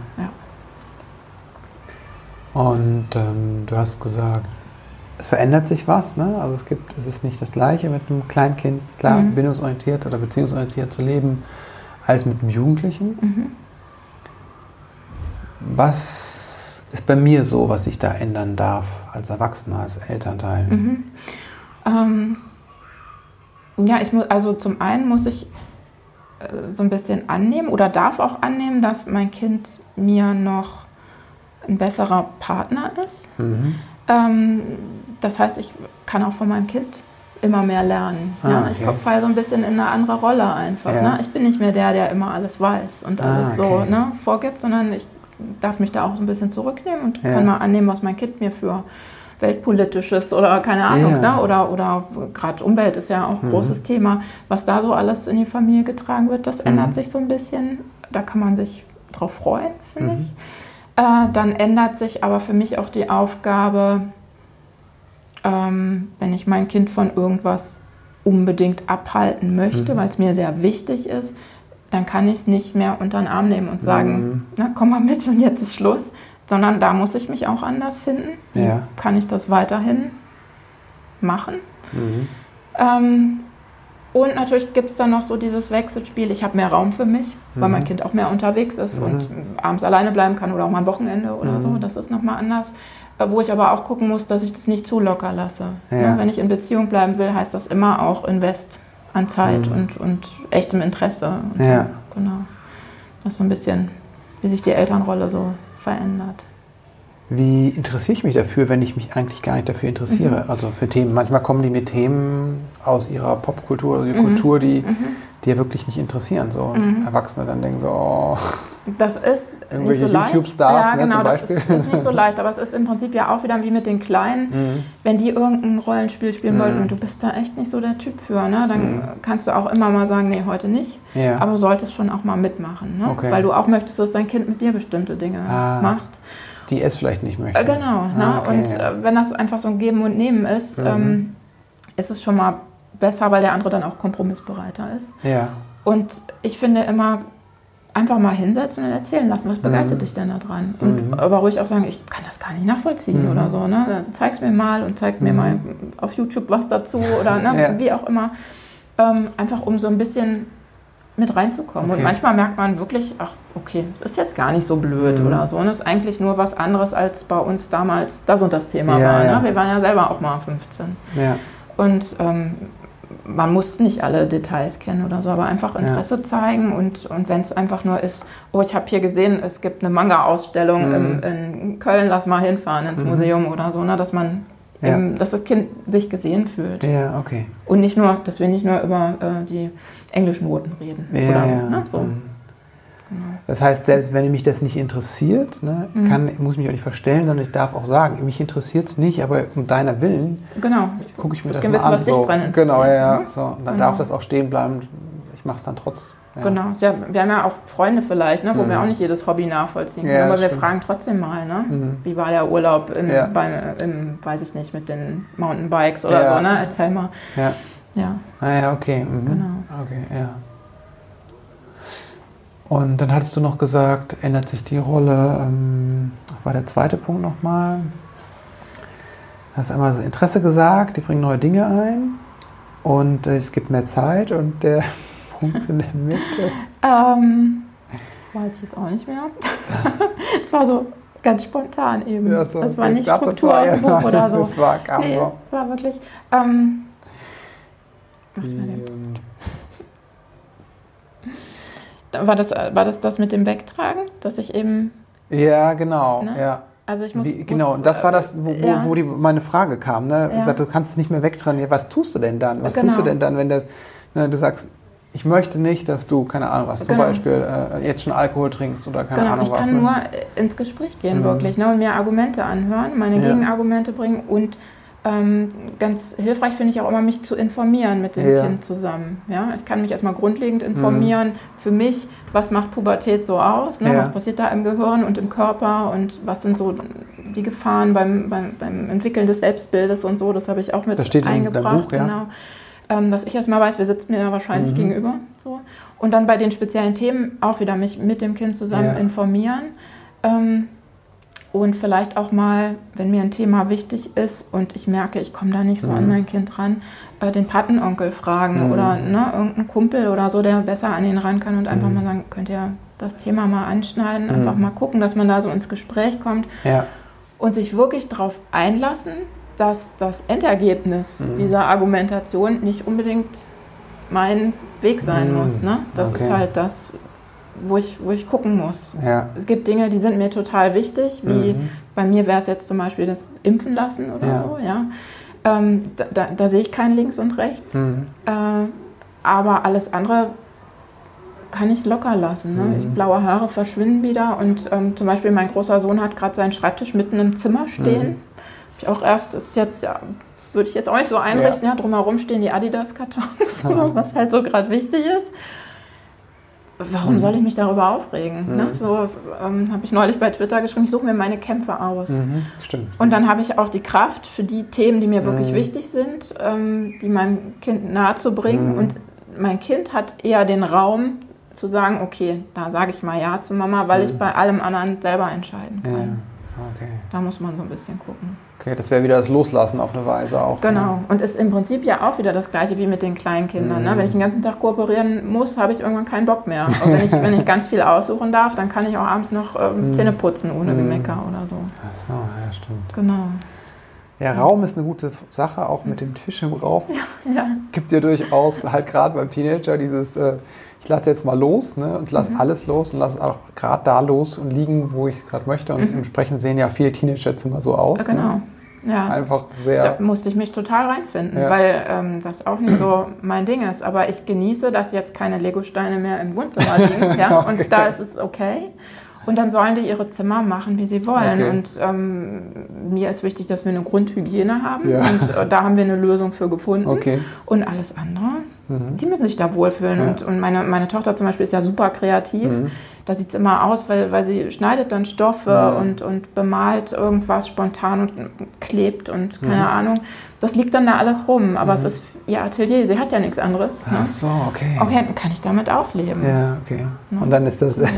[SPEAKER 2] Ja.
[SPEAKER 4] Und ähm, du hast gesagt, es verändert sich was, ne? Also es gibt, es ist nicht das Gleiche mit einem Kleinkind, klar, mhm. bindungsorientiert oder beziehungsorientiert zu leben, als mit einem Jugendlichen.
[SPEAKER 2] Mhm.
[SPEAKER 4] Was ist bei mir so, was ich da ändern darf als Erwachsener, als Elternteil?
[SPEAKER 2] Mhm. Ähm, ja, ich muss, also zum einen muss ich äh, so ein bisschen annehmen oder darf auch annehmen, dass mein Kind mir noch ein besserer Partner ist. Mhm. Ähm, das heißt, ich kann auch von meinem Kind immer mehr lernen.
[SPEAKER 4] Ah,
[SPEAKER 2] ja?
[SPEAKER 4] okay.
[SPEAKER 2] Ich falle so ein bisschen in eine andere Rolle einfach.
[SPEAKER 4] Ja.
[SPEAKER 2] Ne? Ich bin nicht mehr der, der immer alles weiß und alles
[SPEAKER 4] ah, okay.
[SPEAKER 2] so ne, vorgibt, sondern ich darf mich da auch so ein bisschen zurücknehmen und
[SPEAKER 4] ja.
[SPEAKER 2] kann mal annehmen, was mein Kind mir für weltpolitisches oder keine Ahnung,
[SPEAKER 4] ja.
[SPEAKER 2] ne? oder, oder gerade Umwelt ist ja auch ein mhm. großes Thema, was da so alles in die Familie getragen wird, das mhm. ändert sich so ein bisschen. Da kann man sich drauf freuen, finde
[SPEAKER 4] mhm.
[SPEAKER 2] ich. Äh, dann ändert sich aber für mich auch die Aufgabe, ähm, wenn ich mein Kind von irgendwas unbedingt abhalten möchte, mhm. weil es mir sehr wichtig ist, dann kann ich es nicht mehr unter den Arm nehmen und sagen, mhm. na, komm mal mit und jetzt ist Schluss, sondern da muss ich mich auch anders finden. Wie
[SPEAKER 4] ja.
[SPEAKER 2] kann ich das weiterhin machen?
[SPEAKER 4] Mhm.
[SPEAKER 2] Ähm, und natürlich gibt es dann noch so dieses Wechselspiel, ich habe mehr Raum für mich, mhm. weil mein Kind auch mehr unterwegs ist mhm. und abends alleine bleiben kann oder auch mal ein Wochenende oder mhm. so, das ist nochmal anders. Wo ich aber auch gucken muss, dass ich das nicht zu locker lasse.
[SPEAKER 4] Ja.
[SPEAKER 2] Ja, wenn ich in Beziehung bleiben will, heißt das immer auch Invest an Zeit mhm. und, und echtem Interesse. Und
[SPEAKER 4] ja.
[SPEAKER 2] so. Genau. Das ist so ein bisschen, wie sich die Elternrolle so verändert.
[SPEAKER 4] Wie interessiere ich mich dafür, wenn ich mich eigentlich gar nicht dafür interessiere? Mhm. Also für Themen. Manchmal kommen die mit Themen aus ihrer Popkultur, also die mhm. Kultur, die,
[SPEAKER 2] mhm.
[SPEAKER 4] die ja wirklich nicht interessieren. So
[SPEAKER 2] mhm.
[SPEAKER 4] Erwachsene dann denken so, oh,
[SPEAKER 2] das ist
[SPEAKER 4] irgendwelche
[SPEAKER 2] nicht so leicht.
[SPEAKER 4] YouTube-Stars,
[SPEAKER 2] ja,
[SPEAKER 4] ne,
[SPEAKER 2] genau,
[SPEAKER 4] zum Beispiel.
[SPEAKER 2] Das ist, das ist nicht so leicht, aber es ist im Prinzip ja auch wieder wie mit den Kleinen. Mhm. Wenn die irgendein Rollenspiel spielen
[SPEAKER 4] mhm.
[SPEAKER 2] wollten und du bist da echt nicht so der Typ für, ne, dann
[SPEAKER 4] mhm.
[SPEAKER 2] kannst du auch immer mal sagen, nee, heute nicht.
[SPEAKER 4] Ja.
[SPEAKER 2] Aber du solltest schon auch mal mitmachen, ne?
[SPEAKER 4] Okay.
[SPEAKER 2] Weil du auch möchtest, dass dein Kind mit dir bestimmte Dinge ah. macht.
[SPEAKER 4] Die es vielleicht nicht möchte.
[SPEAKER 2] Äh, genau.
[SPEAKER 4] Ah,
[SPEAKER 2] ne?
[SPEAKER 4] okay,
[SPEAKER 2] und
[SPEAKER 4] ja.
[SPEAKER 2] äh, wenn das einfach so ein Geben und Nehmen ist, mhm. ähm, ist es schon mal besser, weil der andere dann auch kompromissbereiter ist.
[SPEAKER 4] Ja.
[SPEAKER 2] Und ich finde immer, einfach mal hinsetzen und erzählen lassen, was begeistert mhm. dich denn da dran? Und mhm. aber ruhig auch sagen, ich kann das gar nicht nachvollziehen mhm. oder so. Ne? Dann zeig's mir mal und zeig mir mhm. mal auf YouTube was dazu oder ne? ja. wie auch immer. Ähm, einfach um so ein bisschen mit reinzukommen. Okay. Und manchmal merkt man wirklich, ach, okay, es ist jetzt gar nicht so blöd mhm. oder so. Und es ist eigentlich nur was anderes, als bei uns damals das und das Thema
[SPEAKER 4] ja,
[SPEAKER 2] war.
[SPEAKER 4] ja.
[SPEAKER 2] Ne? Wir waren ja selber auch mal fünfzehn.
[SPEAKER 4] Ja.
[SPEAKER 2] Und ähm, man muss nicht alle Details kennen oder so, aber einfach Interesse ja. zeigen. Und, und wenn es einfach nur ist, oh, ich habe hier gesehen, es gibt eine Manga-Ausstellung
[SPEAKER 4] mhm.
[SPEAKER 2] in, in Köln, lass mal hinfahren ins mhm. Museum oder so, ne? Dass man ja. eben, dass das Kind sich gesehen fühlt.
[SPEAKER 4] Ja, okay.
[SPEAKER 2] Und nicht nur, dass wir nicht nur über äh, die englischen Noten reden.
[SPEAKER 4] Ja,
[SPEAKER 2] oder so,
[SPEAKER 4] ja.
[SPEAKER 2] ne? So.
[SPEAKER 4] Mhm.
[SPEAKER 2] Genau.
[SPEAKER 4] Das heißt, selbst wenn mich das nicht interessiert, ne,
[SPEAKER 2] Mhm.
[SPEAKER 4] kann, muss ich mich auch nicht verstellen, sondern ich darf auch sagen, mich interessiert es nicht, aber um deiner Willen
[SPEAKER 2] Genau.
[SPEAKER 4] gucke ich mir das
[SPEAKER 2] Wissen,
[SPEAKER 4] mal an.
[SPEAKER 2] was dich
[SPEAKER 4] So.
[SPEAKER 2] dran interessiert.
[SPEAKER 4] Genau, ja, ja.
[SPEAKER 2] Mhm.
[SPEAKER 4] So. Und dann
[SPEAKER 2] Genau.
[SPEAKER 4] darf das auch stehen bleiben. Ich mache es dann trotz, Ja.
[SPEAKER 2] Genau. Ja, wir haben ja auch Freunde vielleicht, ne, wo
[SPEAKER 4] Mhm.
[SPEAKER 2] wir auch nicht jedes Hobby nachvollziehen können.
[SPEAKER 4] Ja,
[SPEAKER 2] aber wir
[SPEAKER 4] stimmt.
[SPEAKER 2] fragen trotzdem mal, ne?
[SPEAKER 4] Mhm.
[SPEAKER 2] Wie war der Urlaub im,
[SPEAKER 4] Ja.
[SPEAKER 2] beim, im, weiß ich nicht, mit den Mountainbikes oder
[SPEAKER 4] Ja.
[SPEAKER 2] so, ne? Erzähl mal.
[SPEAKER 4] Ja.
[SPEAKER 2] Ja,
[SPEAKER 4] Ah ja, okay. Mhm.
[SPEAKER 2] Genau.
[SPEAKER 4] Okay, ja. Und dann hattest du noch gesagt, ändert sich die Rolle, ähm, was war der zweite Punkt nochmal? Du hast einmal das Interesse gesagt, die bringen neue Dinge ein und äh, es gibt mehr Zeit und der Punkt in der Mitte.
[SPEAKER 2] Ähm, weiß ich jetzt auch nicht mehr. Es war so ganz spontan eben.
[SPEAKER 4] Ja, so,
[SPEAKER 2] es war
[SPEAKER 4] okay.
[SPEAKER 2] nicht
[SPEAKER 4] Ich dachte,
[SPEAKER 2] Struktur
[SPEAKER 4] das war-
[SPEAKER 2] aus dem Buch oder so.
[SPEAKER 4] Das war, kam
[SPEAKER 2] Nee,
[SPEAKER 4] so.
[SPEAKER 2] es war wirklich... Ähm, was
[SPEAKER 4] Die,
[SPEAKER 2] war denn?
[SPEAKER 4] ähm,
[SPEAKER 2] War das, war das das mit dem Wegtragen, dass ich eben...
[SPEAKER 4] ja, genau.
[SPEAKER 2] Ne?
[SPEAKER 4] Ja.
[SPEAKER 2] Also ich muss...
[SPEAKER 4] Wie, genau,
[SPEAKER 2] muss,
[SPEAKER 4] und das war das, wo, wo,
[SPEAKER 2] ja.
[SPEAKER 4] wo die, meine Frage kam. Ne?
[SPEAKER 2] Ja.
[SPEAKER 4] Ich sagte, du kannst es nicht mehr wegtrennen. Ja, was tust du denn dann? Was
[SPEAKER 2] Genau.
[SPEAKER 4] tust du denn dann, wenn das, ne, du sagst, ich möchte nicht, dass du, keine Ahnung was, zum
[SPEAKER 2] Genau.
[SPEAKER 4] Beispiel äh, jetzt schon Alkohol trinkst oder keine
[SPEAKER 2] Genau,
[SPEAKER 4] Ahnung
[SPEAKER 2] ich
[SPEAKER 4] was.
[SPEAKER 2] kann
[SPEAKER 4] ne?
[SPEAKER 2] nur ins Gespräch gehen,
[SPEAKER 4] Mhm.
[SPEAKER 2] wirklich, ne, und mir Argumente anhören, meine
[SPEAKER 4] Ja.
[SPEAKER 2] Gegenargumente bringen und ähm, ganz hilfreich finde ich auch immer, mich zu informieren mit dem
[SPEAKER 4] Ja.
[SPEAKER 2] Kind zusammen. Ja? Ich kann mich erstmal grundlegend informieren für mich, was macht Pubertät so aus, ne?
[SPEAKER 4] Ja.
[SPEAKER 2] Was passiert da im Gehirn und im Körper und was sind so die Gefahren beim, beim, beim Entwickeln des Selbstbildes und so, das habe ich auch mit
[SPEAKER 4] Das steht in deinem
[SPEAKER 2] eingebracht.
[SPEAKER 4] Buch, ja.
[SPEAKER 2] Genau. Ähm, dass ich erstmal weiß, wer sitzt mir da wahrscheinlich
[SPEAKER 4] Mhm.
[SPEAKER 2] gegenüber. So. Und dann bei den speziellen Themen auch wieder mich mit dem Kind zusammen
[SPEAKER 4] Ja.
[SPEAKER 2] informieren. Ähm, und vielleicht auch mal, wenn mir ein Thema wichtig ist und ich merke, ich komme da nicht so
[SPEAKER 4] Mhm.
[SPEAKER 2] an mein Kind ran, äh, den Patenonkel fragen
[SPEAKER 4] Mhm.
[SPEAKER 2] oder ne, irgendeinen Kumpel oder so, der besser an ihn ran kann und einfach
[SPEAKER 4] Mhm.
[SPEAKER 2] mal sagen, könnt ihr das Thema mal anschneiden,
[SPEAKER 4] Mhm.
[SPEAKER 2] einfach mal gucken, dass man da so ins Gespräch kommt
[SPEAKER 4] Ja.
[SPEAKER 2] und sich wirklich darauf einlassen, dass das Endergebnis
[SPEAKER 4] Mhm.
[SPEAKER 2] dieser Argumentation nicht unbedingt mein Weg sein
[SPEAKER 4] Mhm.
[SPEAKER 2] muss. Ne? Das
[SPEAKER 4] Okay.
[SPEAKER 2] ist halt das, wo ich, wo ich gucken muss.
[SPEAKER 4] Ja.
[SPEAKER 2] Es gibt Dinge, die sind mir total wichtig, wie
[SPEAKER 4] Mhm.
[SPEAKER 2] bei mir wäre es jetzt zum Beispiel das Impfen lassen oder
[SPEAKER 4] Ja.
[SPEAKER 2] so. Ja? Ähm, da, da, da sehe ich kein Links und Rechts,
[SPEAKER 4] Mhm.
[SPEAKER 2] äh, aber alles andere kann ich locker lassen. Ne?
[SPEAKER 4] Mhm.
[SPEAKER 2] Ich, blaue Haare verschwinden wieder und ähm, zum Beispiel mein großer Sohn hat gerade seinen Schreibtisch mitten im Zimmer stehen.
[SPEAKER 4] Mhm.
[SPEAKER 2] Hab ich auch erst, ist jetzt, ja, würde ich jetzt auch nicht so einrichten, ja. Ja, drumherum stehen die Adidas-Kartons, so, was halt so gerade wichtig ist. Warum
[SPEAKER 4] Mhm.
[SPEAKER 2] soll ich mich darüber aufregen?
[SPEAKER 4] Mhm.
[SPEAKER 2] Ne? So ähm, habe ich neulich bei Twitter geschrieben, ich suche mir meine Kämpfe aus.
[SPEAKER 4] Mhm. Stimmt.
[SPEAKER 2] Und dann habe ich auch die Kraft für die Themen, die mir wirklich
[SPEAKER 4] Mhm.
[SPEAKER 2] wichtig sind, ähm, die meinem Kind nahe zu bringen.
[SPEAKER 4] Mhm.
[SPEAKER 2] Und mein Kind hat eher den Raum zu sagen, okay, da sage ich mal Ja zu Mama, weil
[SPEAKER 4] Mhm.
[SPEAKER 2] ich bei allem anderen selber entscheiden kann.
[SPEAKER 4] Ja. Okay.
[SPEAKER 2] Da muss man so ein bisschen gucken.
[SPEAKER 4] Okay, das wäre wieder das Loslassen auf eine Weise auch.
[SPEAKER 2] Genau.
[SPEAKER 4] Ne?
[SPEAKER 2] Und ist im Prinzip ja auch wieder das Gleiche wie mit den kleinen Kindern.
[SPEAKER 4] Mhm.
[SPEAKER 2] Ne? Wenn ich den ganzen Tag kooperieren muss, habe ich irgendwann keinen Bock mehr. Und wenn ich, wenn ich ganz viel aussuchen darf, dann kann ich auch abends noch ähm,
[SPEAKER 4] Mhm.
[SPEAKER 2] Zähne putzen ohne
[SPEAKER 4] Mhm.
[SPEAKER 2] Gemecker oder so.
[SPEAKER 4] Ach so, ja, stimmt.
[SPEAKER 2] Genau.
[SPEAKER 4] Ja, Raum ist eine gute Sache, auch mit dem Tisch im Raum.
[SPEAKER 2] Ja.
[SPEAKER 4] Gibt ja durchaus halt gerade beim Teenager dieses, äh, ich lasse jetzt mal los, ne, und lasse
[SPEAKER 2] Mhm.
[SPEAKER 4] alles los und lasse auch gerade da los und liegen, wo ich gerade möchte. Und
[SPEAKER 2] Mhm.
[SPEAKER 4] entsprechend sehen ja viele Teenagerzimmer so aus.
[SPEAKER 2] Genau.
[SPEAKER 4] Ne?
[SPEAKER 2] Ja.
[SPEAKER 4] Einfach sehr.
[SPEAKER 2] Da musste ich mich total reinfinden,
[SPEAKER 4] Ja.
[SPEAKER 2] weil ähm, das auch nicht so mein Ding ist. Aber ich genieße, dass jetzt keine Legosteine mehr im Wohnzimmer liegen. Ja?
[SPEAKER 4] Okay.
[SPEAKER 2] Und da ist es okay. Und dann sollen die ihre Zimmer machen, wie sie wollen.
[SPEAKER 4] Okay.
[SPEAKER 2] Und ähm, mir ist wichtig, dass wir eine Grundhygiene haben.
[SPEAKER 4] Ja.
[SPEAKER 2] Und äh, da haben wir eine Lösung für gefunden.
[SPEAKER 4] Okay.
[SPEAKER 2] Und alles andere,
[SPEAKER 4] Mhm.
[SPEAKER 2] die müssen sich da wohlfühlen.
[SPEAKER 4] Ja.
[SPEAKER 2] Und, und meine, meine Tochter zum Beispiel ist ja super kreativ.
[SPEAKER 4] Mhm.
[SPEAKER 2] Da sieht es immer aus, weil, weil sie schneidet dann Stoffe
[SPEAKER 4] Mhm.
[SPEAKER 2] und, und bemalt irgendwas spontan und klebt und keine
[SPEAKER 4] Mhm.
[SPEAKER 2] Ahnung. Das liegt dann da alles rum. Aber es ist ihr Atelier, sie hat ja nichts anderes. Ne?
[SPEAKER 4] Ach so, okay.
[SPEAKER 2] Okay, dann kann ich damit auch leben.
[SPEAKER 4] Ja, okay. Und dann ist das,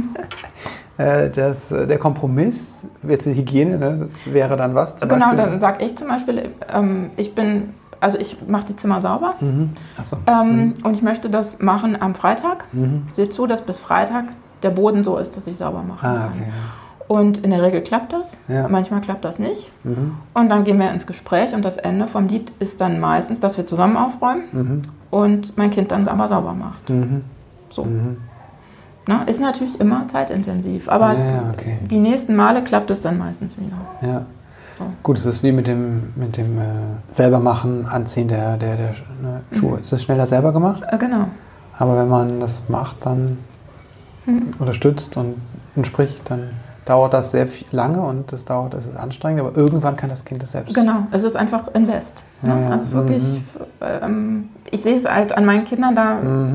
[SPEAKER 4] äh, das äh, der Kompromiss, jetzt die Hygiene, ne, wäre dann was? Zum
[SPEAKER 2] Genau,
[SPEAKER 4] Beispiel?
[SPEAKER 2] dann sage ich zum Beispiel, ähm, ich bin, also ich mache die Zimmer sauber.
[SPEAKER 4] Mhm. Ach so.
[SPEAKER 2] Ähm, Und ich möchte das machen am Freitag.
[SPEAKER 4] Mhm.
[SPEAKER 2] Sehe zu, dass bis Freitag der Boden so ist, dass ich sauber machen
[SPEAKER 4] Ah,
[SPEAKER 2] kann.
[SPEAKER 4] okay.
[SPEAKER 2] Und in der Regel klappt das.
[SPEAKER 4] Ja.
[SPEAKER 2] Manchmal klappt das nicht.
[SPEAKER 4] Mhm.
[SPEAKER 2] Und dann gehen wir ins Gespräch und das Ende vom Lied ist dann meistens, dass wir zusammen aufräumen
[SPEAKER 4] Mhm.
[SPEAKER 2] und mein Kind dann aber sauber macht.
[SPEAKER 4] Mhm.
[SPEAKER 2] So.
[SPEAKER 4] Mhm.
[SPEAKER 2] Na, ist natürlich immer zeitintensiv, aber
[SPEAKER 4] Ja, ja, okay.
[SPEAKER 2] die nächsten Male klappt es dann meistens wieder.
[SPEAKER 4] Ja.
[SPEAKER 2] So.
[SPEAKER 4] Gut, es ist wie mit dem, mit dem äh, selber machen, Anziehen der, der, der ne, Schuhe.
[SPEAKER 2] Mhm.
[SPEAKER 4] Es ist schneller selber gemacht,
[SPEAKER 2] Äh, genau.
[SPEAKER 4] aber wenn man das macht, dann
[SPEAKER 2] Mhm.
[SPEAKER 4] unterstützt und entspricht, dann dauert das sehr viel, lange und das dauert, es ist anstrengend, aber irgendwann kann das Kind das selbst.
[SPEAKER 2] Genau, es ist einfach Invest. Ne?
[SPEAKER 4] Ja, ja.
[SPEAKER 2] Also wirklich, ähm, ich sehe es halt an meinen Kindern, da
[SPEAKER 4] Mhm.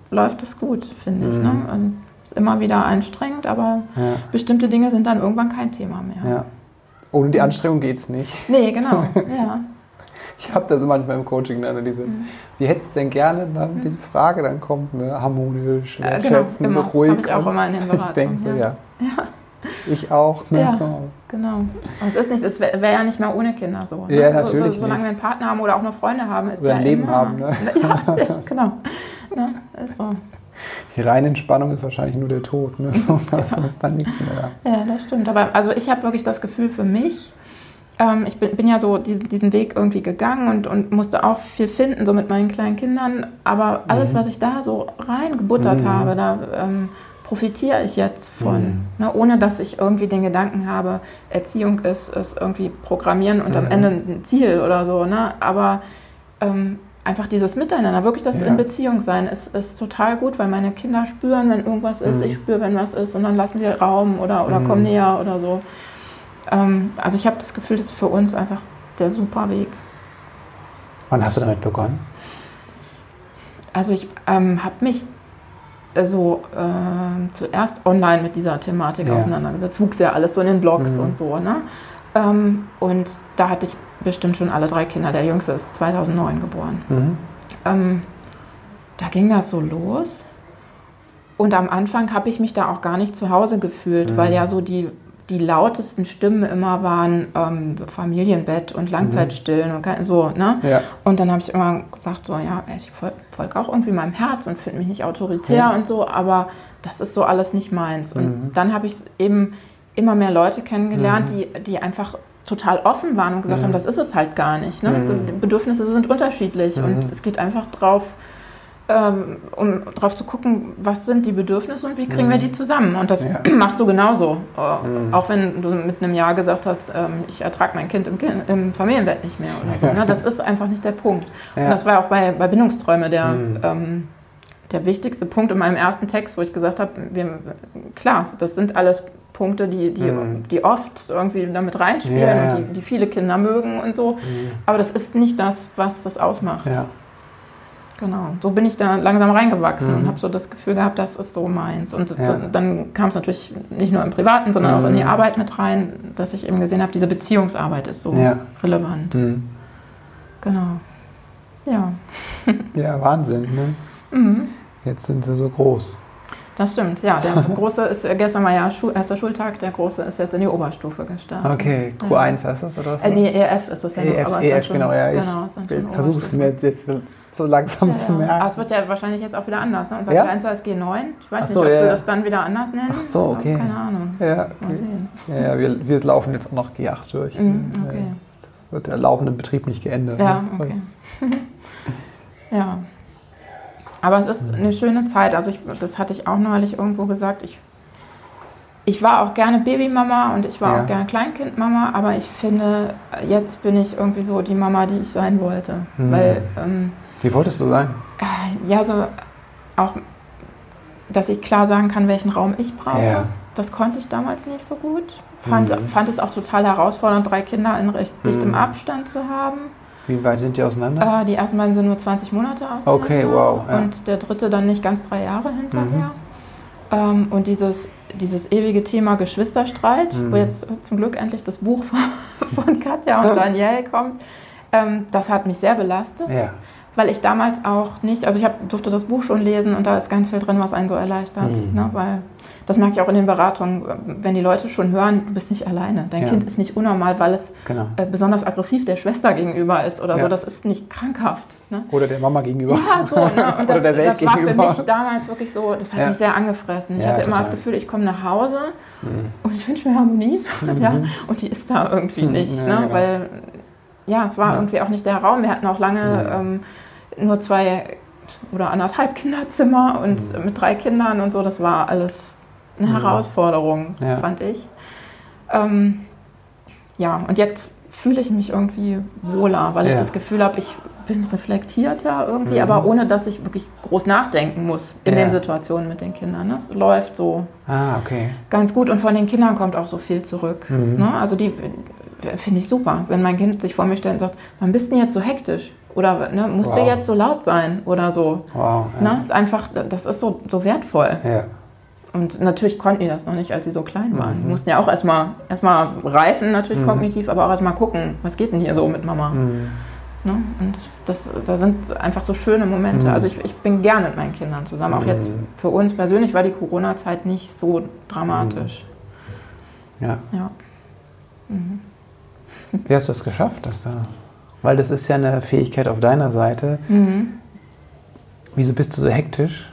[SPEAKER 2] läuft es gut, finde
[SPEAKER 4] Mhm.
[SPEAKER 2] ich. Ne? Also, ist immer wieder anstrengend, aber
[SPEAKER 4] Ja.
[SPEAKER 2] bestimmte Dinge sind dann irgendwann kein Thema mehr.
[SPEAKER 4] Ja. Ohne die Anstrengung geht es nicht.
[SPEAKER 2] Nee, genau. Ja.
[SPEAKER 4] Ich habe das manchmal im Coaching, ne, diese,
[SPEAKER 2] Mhm.
[SPEAKER 4] wie hättest du denn gerne, dann diese Frage dann kommt, ne, harmonisch,
[SPEAKER 2] Ja, genau,
[SPEAKER 4] wertschätzend,
[SPEAKER 2] immer.
[SPEAKER 4] ruhig.
[SPEAKER 2] Habe ich auch
[SPEAKER 4] und
[SPEAKER 2] immer in den
[SPEAKER 4] Ich
[SPEAKER 2] Beratungen.
[SPEAKER 4] denke so,
[SPEAKER 2] ja.
[SPEAKER 4] ja. Ich auch. Ne,
[SPEAKER 2] Ja.
[SPEAKER 4] so.
[SPEAKER 2] Genau. Und es ist nicht, es wäre wär ja nicht mehr ohne Kinder so. Ne?
[SPEAKER 4] Ja,
[SPEAKER 2] So-
[SPEAKER 4] natürlich
[SPEAKER 2] so, solange
[SPEAKER 4] nicht.
[SPEAKER 2] wir einen Partner haben oder auch noch Freunde haben, ist
[SPEAKER 4] Oder
[SPEAKER 2] ja
[SPEAKER 4] ein Leben
[SPEAKER 2] immer,
[SPEAKER 4] haben, ne?
[SPEAKER 2] Ja, ja, genau. Ne? Ist so.
[SPEAKER 4] Die reine Entspannung ist wahrscheinlich nur der Tod. Ne? So, das ist dann nichts mehr da.
[SPEAKER 2] Ja, das stimmt. Aber also ich habe wirklich das Gefühl für mich, ähm, ich bin, bin ja so diesen, diesen Weg irgendwie gegangen und, und musste auch viel finden, so mit meinen kleinen Kindern. Aber alles,
[SPEAKER 4] Mhm.
[SPEAKER 2] was ich da so reingebuttert
[SPEAKER 4] Mhm.
[SPEAKER 2] habe, da ähm, profitiere ich jetzt von.
[SPEAKER 4] Mhm.
[SPEAKER 2] Ne? Ohne dass ich irgendwie den Gedanken habe, Erziehung ist, ist irgendwie Programmieren und am
[SPEAKER 4] Mhm.
[SPEAKER 2] Ende ein Ziel oder so. Ne? Aber ähm, einfach dieses Miteinander, wirklich das
[SPEAKER 4] Ja.
[SPEAKER 2] in Beziehung sein, ist, ist total gut, weil meine Kinder spüren, wenn irgendwas ist,
[SPEAKER 4] Mhm.
[SPEAKER 2] ich spüre, wenn was ist und dann lassen die Raum oder, oder
[SPEAKER 4] Mhm.
[SPEAKER 2] kommen näher oder so. Ähm, also ich habe das Gefühl, das ist für uns einfach der super Weg.
[SPEAKER 4] Wann hast du damit begonnen?
[SPEAKER 2] Also ich ähm, habe mich äh, so ähm, zuerst online mit dieser Thematik
[SPEAKER 4] Ja.
[SPEAKER 2] auseinandergesetzt. Wuchs ja alles so in den Blogs
[SPEAKER 4] Mhm.
[SPEAKER 2] und so. Ne? Ähm, und da hatte ich bestimmt schon alle drei Kinder. Der Jüngste ist zweitausendneun geboren.
[SPEAKER 4] Mhm.
[SPEAKER 2] Ähm, da ging das so los. Und am Anfang habe ich mich da auch gar nicht zu Hause gefühlt,
[SPEAKER 4] Mhm.
[SPEAKER 2] weil ja so die, die lautesten Stimmen immer waren ähm, Familienbett und Langzeitstillen und kein- so. Ne?
[SPEAKER 4] Ja.
[SPEAKER 2] Und dann habe ich immer gesagt, so, ja, ich fol- folge auch irgendwie meinem Herz und finde mich nicht autoritär
[SPEAKER 4] Ja.
[SPEAKER 2] und so, aber das ist so alles nicht meins. Und
[SPEAKER 4] Mhm.
[SPEAKER 2] dann habe ich eben immer mehr Leute kennengelernt,
[SPEAKER 4] Mhm.
[SPEAKER 2] die, die einfach total offen waren und gesagt
[SPEAKER 4] Mhm.
[SPEAKER 2] haben, das ist es halt gar nicht. Ne?
[SPEAKER 4] Mhm.
[SPEAKER 2] So, die Bedürfnisse sind unterschiedlich
[SPEAKER 4] Mhm.
[SPEAKER 2] und es geht einfach drauf, ähm, um drauf zu gucken, was sind die Bedürfnisse und wie kriegen
[SPEAKER 4] Mhm.
[SPEAKER 2] wir die zusammen. Und das
[SPEAKER 4] Ja.
[SPEAKER 2] machst du genauso. Äh,
[SPEAKER 4] Mhm.
[SPEAKER 2] Auch wenn du mit einem Jahr gesagt hast, ähm, ich ertrage mein Kind im, Kind im Familienbett nicht mehr oder so. Ne? Das ist einfach nicht der Punkt.
[SPEAKER 4] Ja.
[SPEAKER 2] Und das war auch bei, bei Bindungsträume der,
[SPEAKER 4] Mhm.
[SPEAKER 2] ähm, der wichtigste Punkt in meinem ersten Text, wo ich gesagt habe, wir, klar, das sind alles Punkte, die, die,
[SPEAKER 4] Mhm.
[SPEAKER 2] die oft irgendwie damit reinspielen
[SPEAKER 4] Ja, ja.
[SPEAKER 2] und die, die viele Kinder mögen und so.
[SPEAKER 4] Mhm.
[SPEAKER 2] Aber das ist nicht das, was das ausmacht.
[SPEAKER 4] Ja.
[SPEAKER 2] Genau. So bin ich da langsam reingewachsen
[SPEAKER 4] Mhm.
[SPEAKER 2] und habe so das Gefühl gehabt, das ist so meins. Und das,
[SPEAKER 4] Ja.
[SPEAKER 2] dann kam es natürlich nicht nur im Privaten, sondern auch in die
[SPEAKER 4] Mhm.
[SPEAKER 2] Arbeit mit rein, dass ich eben gesehen habe, diese Beziehungsarbeit ist so
[SPEAKER 4] Ja.
[SPEAKER 2] relevant.
[SPEAKER 4] Mhm.
[SPEAKER 2] Genau. Ja.
[SPEAKER 4] Ja, Wahnsinn. Ne?
[SPEAKER 2] Mhm.
[SPEAKER 4] Jetzt sind sie so groß.
[SPEAKER 2] Das stimmt, ja. Der Große ist, äh, gestern war ja Schu- erster Schultag, der Große ist jetzt in die Oberstufe gestartet.
[SPEAKER 4] Okay, Q eins heißt das oder was?
[SPEAKER 2] Äh, nee, E F ist es ja noch,
[SPEAKER 4] E F,
[SPEAKER 2] aber
[SPEAKER 4] E
[SPEAKER 2] ist dann
[SPEAKER 4] F,
[SPEAKER 2] schon,
[SPEAKER 4] genau, ja. Ich
[SPEAKER 2] genau, ist dann schon
[SPEAKER 4] versuche es
[SPEAKER 2] Oberstufe.
[SPEAKER 4] mir jetzt, jetzt so langsam
[SPEAKER 2] Ja,
[SPEAKER 4] zu
[SPEAKER 2] ja.
[SPEAKER 4] merken.
[SPEAKER 2] Aber es wird ja wahrscheinlich jetzt auch wieder anders. Ne? Unser
[SPEAKER 4] Ja?
[SPEAKER 2] Kleinster ist G neun. Ich weiß
[SPEAKER 4] Ach so,
[SPEAKER 2] nicht, ob
[SPEAKER 4] ja,
[SPEAKER 2] sie
[SPEAKER 4] ja.
[SPEAKER 2] das dann wieder anders nennen.
[SPEAKER 4] Ach so, okay.
[SPEAKER 2] Keine Ahnung.
[SPEAKER 4] Ja,
[SPEAKER 2] Mal
[SPEAKER 4] okay.
[SPEAKER 2] sehen.
[SPEAKER 4] Ja, ja, wir, wir laufen jetzt auch noch G acht durch.
[SPEAKER 2] Mhm,
[SPEAKER 4] ne?
[SPEAKER 2] okay.
[SPEAKER 4] Das wird der laufende Betrieb nicht geändert.
[SPEAKER 2] Ja,
[SPEAKER 4] ne?
[SPEAKER 2] okay. Ja. Aber es ist eine schöne Zeit. Also ich, das hatte ich auch neulich irgendwo gesagt. Ich, ich war auch gerne Babymama und ich war
[SPEAKER 4] Ja.
[SPEAKER 2] auch gerne Kleinkindmama, aber ich finde, jetzt bin ich irgendwie so die Mama, die ich sein wollte.
[SPEAKER 4] Mhm.
[SPEAKER 2] Weil, ähm,
[SPEAKER 4] Wie wolltest du sein?
[SPEAKER 2] äh, ja, so auch, dass ich klar sagen kann, welchen Raum ich brauche.
[SPEAKER 4] Ja.
[SPEAKER 2] Das konnte ich damals nicht so gut. Fand,
[SPEAKER 4] Mhm.
[SPEAKER 2] fand es auch total herausfordernd, drei Kinder in recht dichtem
[SPEAKER 4] Mhm.
[SPEAKER 2] Abstand zu haben.
[SPEAKER 4] Wie weit sind die auseinander?
[SPEAKER 2] Äh, die ersten beiden sind nur zwanzig Monate auseinander.
[SPEAKER 4] Okay, wow, ja.
[SPEAKER 2] Und der dritte dann nicht ganz drei Jahre hinterher. Ähm, und dieses, dieses ewige Thema Geschwisterstreit,
[SPEAKER 4] Mhm.
[SPEAKER 2] wo jetzt zum Glück endlich das Buch von, von Katja und Daniel kommt, ähm, das hat mich sehr belastet.
[SPEAKER 4] Ja.
[SPEAKER 2] Weil ich damals auch nicht, also ich hab, durfte das Buch schon lesen und da ist ganz viel drin, was einen so erleichtert.
[SPEAKER 4] Mhm.
[SPEAKER 2] Ne? Weil das merke ich auch in den Beratungen, wenn die Leute schon hören, du bist nicht alleine. Dein
[SPEAKER 4] Ja.
[SPEAKER 2] Kind ist nicht unnormal, weil es
[SPEAKER 4] Genau.
[SPEAKER 2] äh, besonders aggressiv der Schwester gegenüber ist oder
[SPEAKER 4] Ja.
[SPEAKER 2] so. Das ist nicht krankhaft. Ne?
[SPEAKER 4] Oder der Mama gegenüber.
[SPEAKER 2] Ja, so. Ne? Und
[SPEAKER 4] Oder
[SPEAKER 2] das,
[SPEAKER 4] der Welt
[SPEAKER 2] das war für
[SPEAKER 4] gegenüber.
[SPEAKER 2] mich damals wirklich so, das hat
[SPEAKER 4] Ja.
[SPEAKER 2] mich sehr angefressen. Ich
[SPEAKER 4] Ja,
[SPEAKER 2] hatte immer
[SPEAKER 4] total.
[SPEAKER 2] das Gefühl, ich komme nach Hause
[SPEAKER 4] Mhm.
[SPEAKER 2] und ich wünsche mir Harmonie. Ja? Und die ist da irgendwie
[SPEAKER 4] Mhm.
[SPEAKER 2] nicht.
[SPEAKER 4] Ja,
[SPEAKER 2] Ne?
[SPEAKER 4] genau.
[SPEAKER 2] Weil, ja, es war
[SPEAKER 4] Ja.
[SPEAKER 2] irgendwie auch nicht der Raum. Wir hatten auch lange
[SPEAKER 4] Ja.
[SPEAKER 2] ähm, nur zwei oder anderthalb Kinderzimmer und
[SPEAKER 4] Mhm.
[SPEAKER 2] mit drei Kindern und so. Das war alles eine
[SPEAKER 4] Mhm.
[SPEAKER 2] Herausforderung,
[SPEAKER 4] Ja.
[SPEAKER 2] fand ich. Ähm, ja, und jetzt fühle ich mich irgendwie wohler, weil ich
[SPEAKER 4] Ja.
[SPEAKER 2] das Gefühl habe, ich bin reflektierter irgendwie,
[SPEAKER 4] Mhm.
[SPEAKER 2] aber ohne, dass ich wirklich groß nachdenken muss in
[SPEAKER 4] Ja.
[SPEAKER 2] den Situationen mit den Kindern. Das läuft so
[SPEAKER 4] Ah, okay.
[SPEAKER 2] ganz gut und von den Kindern kommt auch so viel zurück.
[SPEAKER 4] Mhm.
[SPEAKER 2] Ne? Also die finde ich super, wenn mein Kind sich vor mir stellt und sagt, wann bist du denn jetzt so hektisch? Oder ne, musste
[SPEAKER 4] wow.
[SPEAKER 2] jetzt so laut sein oder so.
[SPEAKER 4] Wow, ja.
[SPEAKER 2] Ne? Einfach, das ist so, so wertvoll.
[SPEAKER 4] Ja.
[SPEAKER 2] Und natürlich konnten die das noch nicht, als sie so klein waren.
[SPEAKER 4] Mhm.
[SPEAKER 2] Die mussten ja auch erstmal erstmal reifen, natürlich
[SPEAKER 4] mhm.
[SPEAKER 2] kognitiv, aber auch erstmal gucken, was geht denn hier so mit Mama.
[SPEAKER 4] Mhm.
[SPEAKER 2] Ne? Und das, da sind einfach so schöne Momente.
[SPEAKER 4] Mhm.
[SPEAKER 2] Also ich, ich bin gerne mit meinen Kindern zusammen. Auch
[SPEAKER 4] mhm.
[SPEAKER 2] jetzt für uns persönlich war die Corona-Zeit nicht so dramatisch.
[SPEAKER 4] Mhm. Ja.
[SPEAKER 2] Ja. Mhm.
[SPEAKER 4] Wie hast du es geschafft? Dass du, weil das ist ja eine Fähigkeit auf deiner Seite.
[SPEAKER 2] Mhm.
[SPEAKER 4] Wieso bist du so hektisch?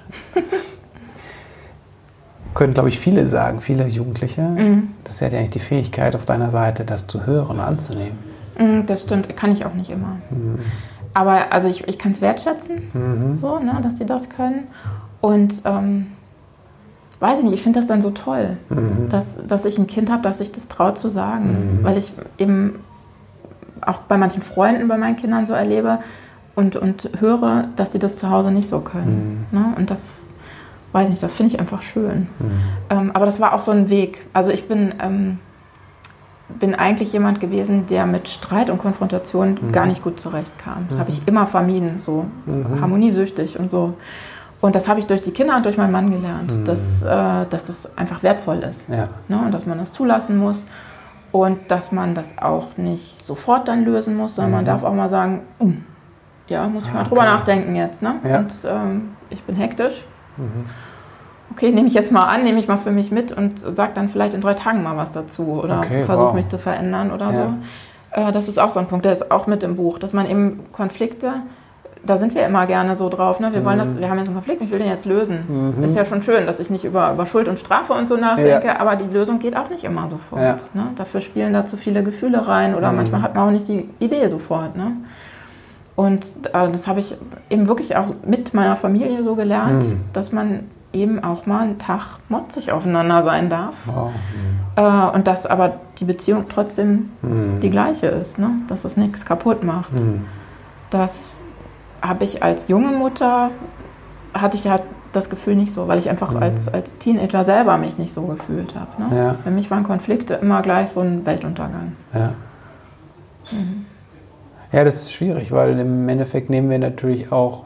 [SPEAKER 4] Können, glaube ich, viele sagen, viele Jugendliche.
[SPEAKER 2] Mhm.
[SPEAKER 4] Das ist ja eigentlich die Fähigkeit auf deiner Seite, das zu hören und anzunehmen.
[SPEAKER 2] Mhm, das stimmt, kann ich auch nicht immer.
[SPEAKER 4] Mhm.
[SPEAKER 2] Aber also ich, ich kann es wertschätzen,
[SPEAKER 4] Mhm.
[SPEAKER 2] so, ne, dass sie das können. Und ähm, weiß ich nicht, ich finde das dann so toll,
[SPEAKER 4] Mhm.
[SPEAKER 2] dass, dass ich ein Kind habe, das sich das traut zu sagen.
[SPEAKER 4] Mhm.
[SPEAKER 2] Weil ich eben auch bei manchen Freunden, bei meinen Kindern so erlebe und, und höre, dass sie das zu Hause nicht so können.
[SPEAKER 4] Mhm.
[SPEAKER 2] Ne? Und das, weiß nicht, das finde ich einfach schön.
[SPEAKER 4] Mhm.
[SPEAKER 2] Ähm, aber das war auch so ein Weg. Also ich bin, ähm, bin eigentlich jemand gewesen, der mit Streit und Konfrontation
[SPEAKER 4] Mhm.
[SPEAKER 2] gar nicht gut zurechtkam. Das
[SPEAKER 4] Mhm.
[SPEAKER 2] habe ich immer vermieden, so
[SPEAKER 4] Mhm.
[SPEAKER 2] harmoniesüchtig und so. Und das habe ich durch die Kinder und durch meinen Mann gelernt,
[SPEAKER 4] Mhm.
[SPEAKER 2] dass, äh, dass das einfach wertvoll ist.
[SPEAKER 4] Ja.
[SPEAKER 2] Ne? Und dass man das zulassen muss und dass man das auch nicht sofort dann lösen muss, sondern
[SPEAKER 4] Mhm.
[SPEAKER 2] man darf auch mal sagen, "Uh, ja, muss ich
[SPEAKER 4] Ah,
[SPEAKER 2] mal drüber
[SPEAKER 4] okay.
[SPEAKER 2] nachdenken jetzt. Ne?
[SPEAKER 4] Ja.
[SPEAKER 2] Und ähm, ich bin hektisch.
[SPEAKER 4] Mhm.
[SPEAKER 2] Okay, nehme ich jetzt mal an, nehme ich mal für mich mit und sage dann vielleicht in drei Tagen mal was dazu oder
[SPEAKER 4] Okay,
[SPEAKER 2] versuche
[SPEAKER 4] wow.
[SPEAKER 2] mich zu verändern oder
[SPEAKER 4] Ja.
[SPEAKER 2] so. Äh, das ist auch so ein Punkt, der ist auch mit im Buch, dass man eben Konflikte, da sind wir immer gerne so drauf, ne? Wir wollen das, wir haben jetzt einen Konflikt, ich will den jetzt lösen.
[SPEAKER 4] Mhm.
[SPEAKER 2] Ist ja schon schön, dass ich nicht über, über Schuld und Strafe und so nachdenke,
[SPEAKER 4] Ja.
[SPEAKER 2] aber die Lösung geht auch nicht immer sofort.
[SPEAKER 4] Ja.
[SPEAKER 2] Ne? Dafür spielen da zu viele Gefühle rein oder
[SPEAKER 4] Mhm.
[SPEAKER 2] manchmal hat man auch nicht die Idee sofort. Ne? Und äh, das habe ich eben wirklich auch mit meiner Familie so gelernt,
[SPEAKER 4] Mhm.
[SPEAKER 2] dass man eben auch mal einen Tag motzig aufeinander sein darf.
[SPEAKER 4] Wow.
[SPEAKER 2] Äh, und dass aber die Beziehung trotzdem
[SPEAKER 4] Mhm.
[SPEAKER 2] die gleiche ist, ne? Dass es nichts kaputt macht.
[SPEAKER 4] Mhm.
[SPEAKER 2] Das habe ich als junge Mutter, hatte ich ja das Gefühl nicht so, weil ich einfach
[SPEAKER 4] Mhm.
[SPEAKER 2] als, als Teenager selber mich nicht so gefühlt habe. Ne?
[SPEAKER 4] Ja.
[SPEAKER 2] Für mich waren Konflikte immer gleich so ein Weltuntergang.
[SPEAKER 4] Ja.
[SPEAKER 2] Mhm.
[SPEAKER 4] Ja, das ist schwierig, weil im Endeffekt nehmen wir natürlich auch,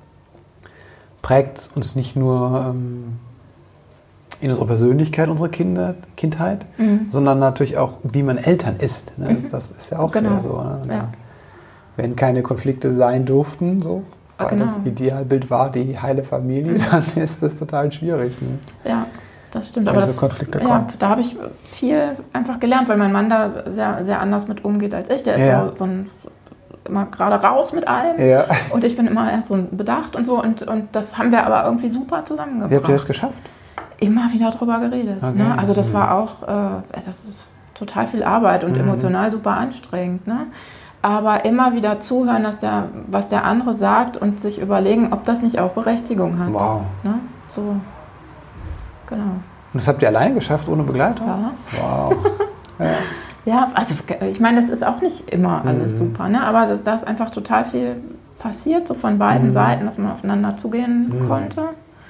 [SPEAKER 4] prägt uns nicht nur ähm, in unserer Persönlichkeit, unsere Kinder, Kindheit,
[SPEAKER 2] Mhm.
[SPEAKER 4] sondern natürlich auch, wie man Eltern ist. Ne?
[SPEAKER 2] Mhm.
[SPEAKER 4] Das ist ja auch
[SPEAKER 2] Genau.
[SPEAKER 4] sehr so. Ne?
[SPEAKER 2] Ja.
[SPEAKER 4] Wenn keine Konflikte sein durften, so, weil
[SPEAKER 2] Genau.
[SPEAKER 4] das Idealbild war die heile Familie, dann ist das total schwierig. Ne?
[SPEAKER 2] Ja, das stimmt.
[SPEAKER 4] Wenn
[SPEAKER 2] Aber
[SPEAKER 4] so
[SPEAKER 2] das,
[SPEAKER 4] Konflikte
[SPEAKER 2] ja,
[SPEAKER 4] kommen.
[SPEAKER 2] da habe ich viel einfach gelernt, weil mein Mann da sehr, sehr anders mit umgeht als ich. Der ist
[SPEAKER 4] Ja.
[SPEAKER 2] so, so ein, immer gerade raus mit allem.
[SPEAKER 4] Ja.
[SPEAKER 2] Und ich bin immer erst so bedacht und so. Und, und das haben wir aber irgendwie super zusammengebracht.
[SPEAKER 4] Wie habt ihr das geschafft?
[SPEAKER 2] Immer wieder drüber geredet.
[SPEAKER 4] Okay.
[SPEAKER 2] Ne? Also das
[SPEAKER 4] Mhm.
[SPEAKER 2] war auch, äh, das ist total viel Arbeit und
[SPEAKER 4] Mhm.
[SPEAKER 2] emotional super anstrengend. Ne? Aber immer wieder zuhören, dass der, was der andere sagt und sich überlegen, ob das nicht auch Berechtigung hat.
[SPEAKER 4] Wow.
[SPEAKER 2] Ne? So, genau.
[SPEAKER 4] Und das habt ihr alleine geschafft, ohne Begleitung?
[SPEAKER 2] Ja.
[SPEAKER 4] Wow. Ja.
[SPEAKER 2] Ja, also ich meine, das ist auch nicht immer alles
[SPEAKER 4] Mhm.
[SPEAKER 2] super, ne? Aber das, da ist einfach total viel passiert, so von beiden
[SPEAKER 4] Mhm.
[SPEAKER 2] Seiten, dass man aufeinander zugehen
[SPEAKER 4] Mhm.
[SPEAKER 2] konnte.